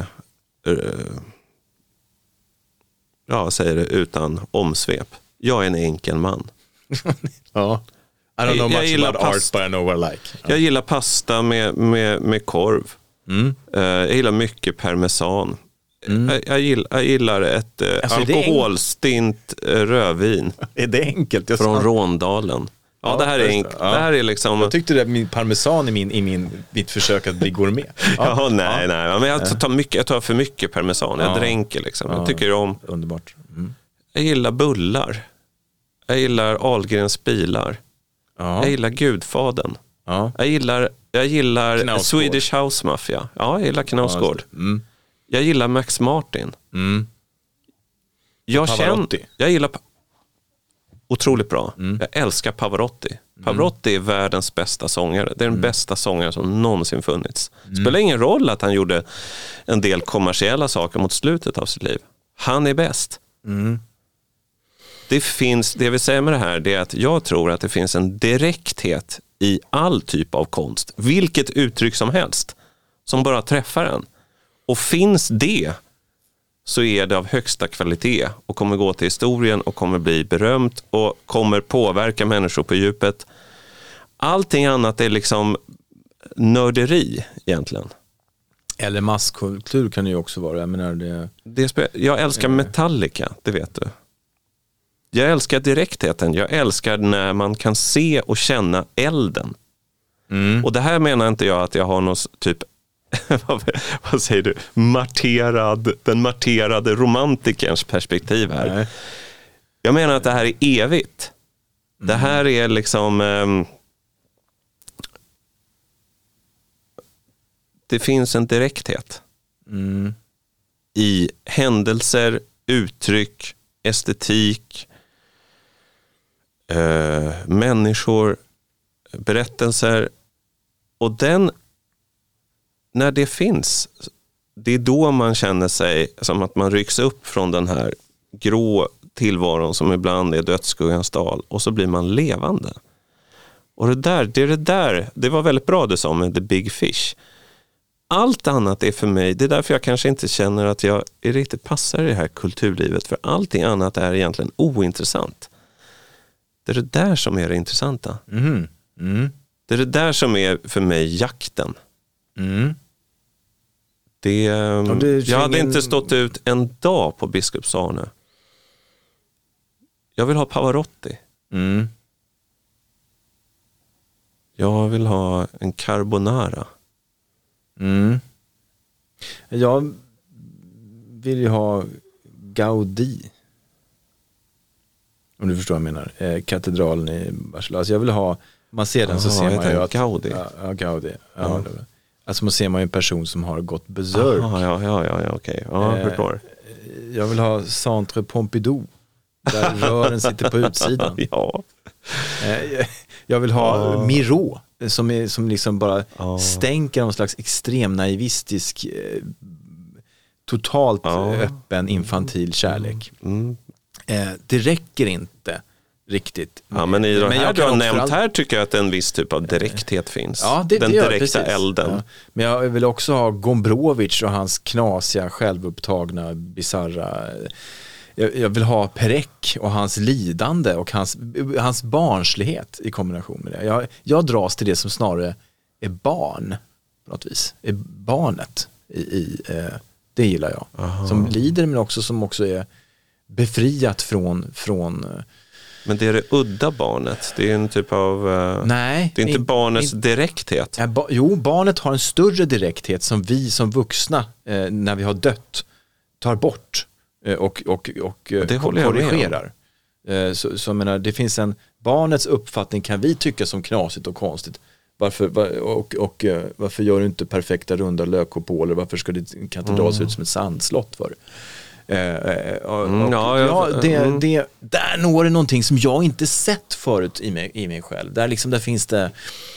det utan omsvep. Jag är en enkel man. Ja. I don't know much about art, but I know what I like. Jag gillar pasta med korv. Jag gillar mycket parmesan. Jag gillar ett alkoholstint rödvin. Är det enkelt? Från Rondalen. Ja, det här är enkelt. Det här är liksom... Jag tyckte det min parmesan i mitt försök att bli gourmet. Nej. Men jag tar för mycket parmesan. Jag dränker liksom. Jag tycker om... Underbart. Jag gillar bullar. Jag gillar Ahlgrens bilar. Jag gillar Gudfaden. Jag gillar Knausgård. Swedish House Mafia. Ja, jag gillar Knausgård. Jag gillar Max Martin. Jag gillar otroligt bra. Jag älskar Pavarotti. Pavarotti är världens bästa sångare. Det är den bästa sångare som någonsin funnits. Spelar ingen roll att han gjorde en del kommersiella saker mot slutet av sitt liv. Han är bäst. Det vi säger med det här, det är att jag tror att det finns en direkthet i all typ av konst, vilket uttryck som helst, som bara träffar en. Och finns det, så är det av högsta kvalitet och kommer gå till historien och kommer bli berömt och kommer påverka människor på djupet. Allting annat är liksom nörderi egentligen. Eller masskultur kan det ju också vara. Jag menar jag älskar Metallica, det vet du. Jag älskar direktheten. Jag älskar när man kan se och känna elden. Och det här menar inte jag att jag har någon typ vad säger du? Den marterade romantikerns perspektiv här. Nej. Jag menar att det här är evigt. Det här är liksom det finns en direkthet i händelser, uttryck, estetik, människor, berättelser, och när det finns, det är då man känner sig som att man rycks upp från den här grå tillvaron som ibland är dödsskuggans dal, och så blir man levande. Och det var väldigt bra du sa med The Big Fish. Allt annat är för mig, det är därför jag kanske inte känner att jag är riktigt passar i det här kulturlivet, för allting annat är egentligen ointressant. Det är det där som är det intressanta. Det är det där som är för mig jakten. Jag hade inte stått ut en dag på Biskopsarne. Jag vill ha Pavarotti. Jag vill ha en carbonara. Jag vill ju ha Gaudí. Om du förstår vad jag menar. Katedralen i Barcelona. Alltså jag vill ha, man ser den så ser man ju att Gaudí. Ja, Gaudí. Ja. Alltså man ser man ju en person som har gått berserk. Ja, okej. Ja, jag förstår. Jag vill ha Centre Pompidou. Där rören sitter på utsidan. Ja. Jag vill ha Miro som liksom bara stänker någon slags extrem naivistisk totalt öppen infantil kärlek. Det räcker inte riktigt. Ja, men i de här du har nämnt här tycker jag att en viss typ av direkthet finns. Ja, den direkta elden. Ja. Men jag vill också ha Gombrowicz och hans knasiga, självupptagna, bizarra. Jag vill ha Perec och hans lidande och hans barnslighet i kombination med det. Jag dras till det som snarare är barn på något vis. Är barnet det gillar jag. Aha. Som lider, men också som också är befriat från men det är det udda barnet. Det är en typ av nej, det är inte barnets direkthet. Jo, barnet har en större direkthet som vi som vuxna när vi har dött tar bort och korrigerar. Så menar, det finns barnets uppfattning kan vi tycka som knasigt och konstigt. Varför gör du inte perfekta runda lökkopoler? Varför ska det katedral se ut som ett sandslott för? Där når det någonting som jag inte sett förut i mig själv. Där finns det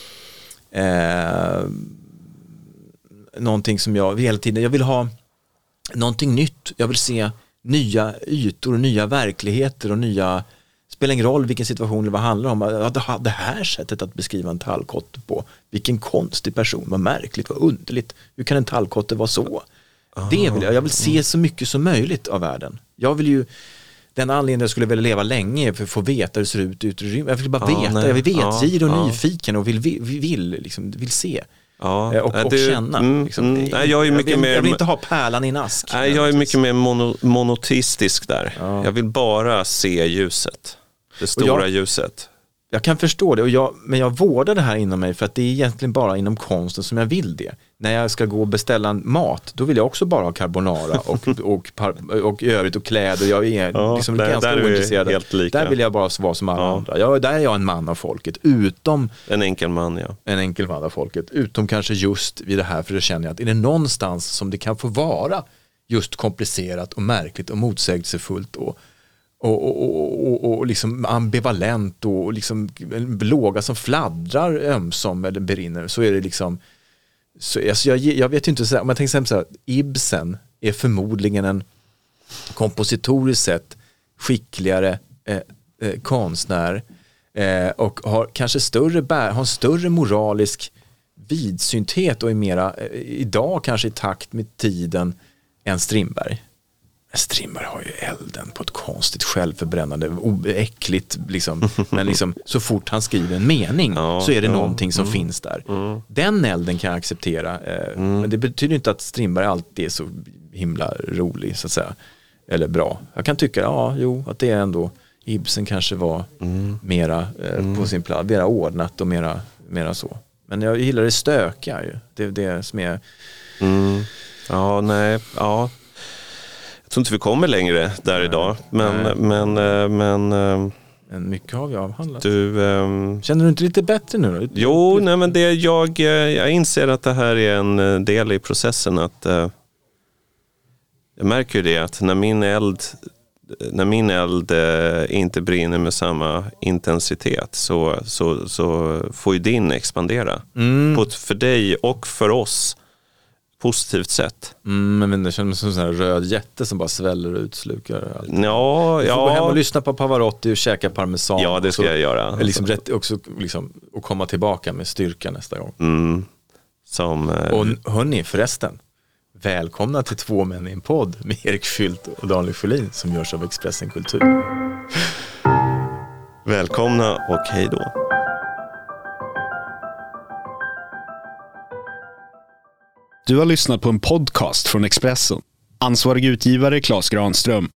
någonting som jag hela tiden, jag vill ha någonting nytt. Jag vill se nya ytor och nya verkligheter och nya, spelar ingen roll vilken situation det handlar om. Det här sättet att beskriva en tallkotte på, vilken konstig person, vad märkligt, vad underligt. Hur kan en tallkotte vara så? Det vill jag vill se så mycket som möjligt av världen. Jag vill ju, den anledningen jag skulle vilja leva länge för att få veta hur det ser ut ute i rymden. Jag vill bara veta, jag vill vetgir och nyfiken och vill se. Och känna. Jag vill inte ha pärlan i en ask. Nej, jag är mycket mer monotistisk där. Jag vill bara se ljuset. Det stora ljuset. Jag kan förstå det, men jag vårdar det här inom mig för att det är egentligen bara inom konsten som jag vill det. När jag ska gå och beställa en mat, då vill jag också bara ha carbonara och i övrigt och kläder. Jag är liksom ganska ointresserad. Där vill jag bara vara som alla andra. Där är jag en man av folket, utom en enkel man, en enkel man av folket, utom kanske just vid det här, för det känner jag att är det någonstans som det kan få vara just komplicerat och märkligt och motsägelsefullt och liksom ambivalent och liksom en låga som fladdrar ömsom eller brinner, så är det liksom alltså jag vet ju inte, om jag tänker så här, Ibsen är förmodligen en kompositoriskt sett skickligare konstnär och har kanske har större moralisk vidsynthet och är mera idag kanske i takt med tiden än Strindberg. Strindberg har ju elden på ett konstigt självförbrännande, äckligt liksom. Men liksom, så fort han skriver en mening så är det någonting som finns där. Den elden kan jag acceptera. Men det betyder inte att Strindberg alltid är så himla rolig, så att säga. Eller bra. Jag kan tycka, att det är ändå Ibsen kanske var mera på sin plats, mera ordnat och mera så. Men jag gillar det stökiga ju. Det är det som är... Ja, nej, ja. Jag tror inte vi kommer längre där idag. Men mycket har vi avhandlat. Känner du inte lite bättre nu då? Jo, nej, men jag inser att det här är en del i processen. Att jag märker ju det att när min eld inte brinner med samma intensitet så får ju din expandera. På ett för dig och för oss positivt sätt. Men det känns som en sån här röd jätte som bara sväller och utslukar allt. Ja. Du får gå hem och lyssna på Pavarotti och käka parmesan. Ja, det ska jag göra. Och komma tillbaka med styrka nästa gång. Och hörni, förresten. Välkomna till 2 män i en podd med Erik Fyldt och Daniel Sjölin som görs av Expressen Kultur. Välkomna och hej då. Du har lyssnat på en podcast från Expressen. Ansvarig utgivare Claes Granström.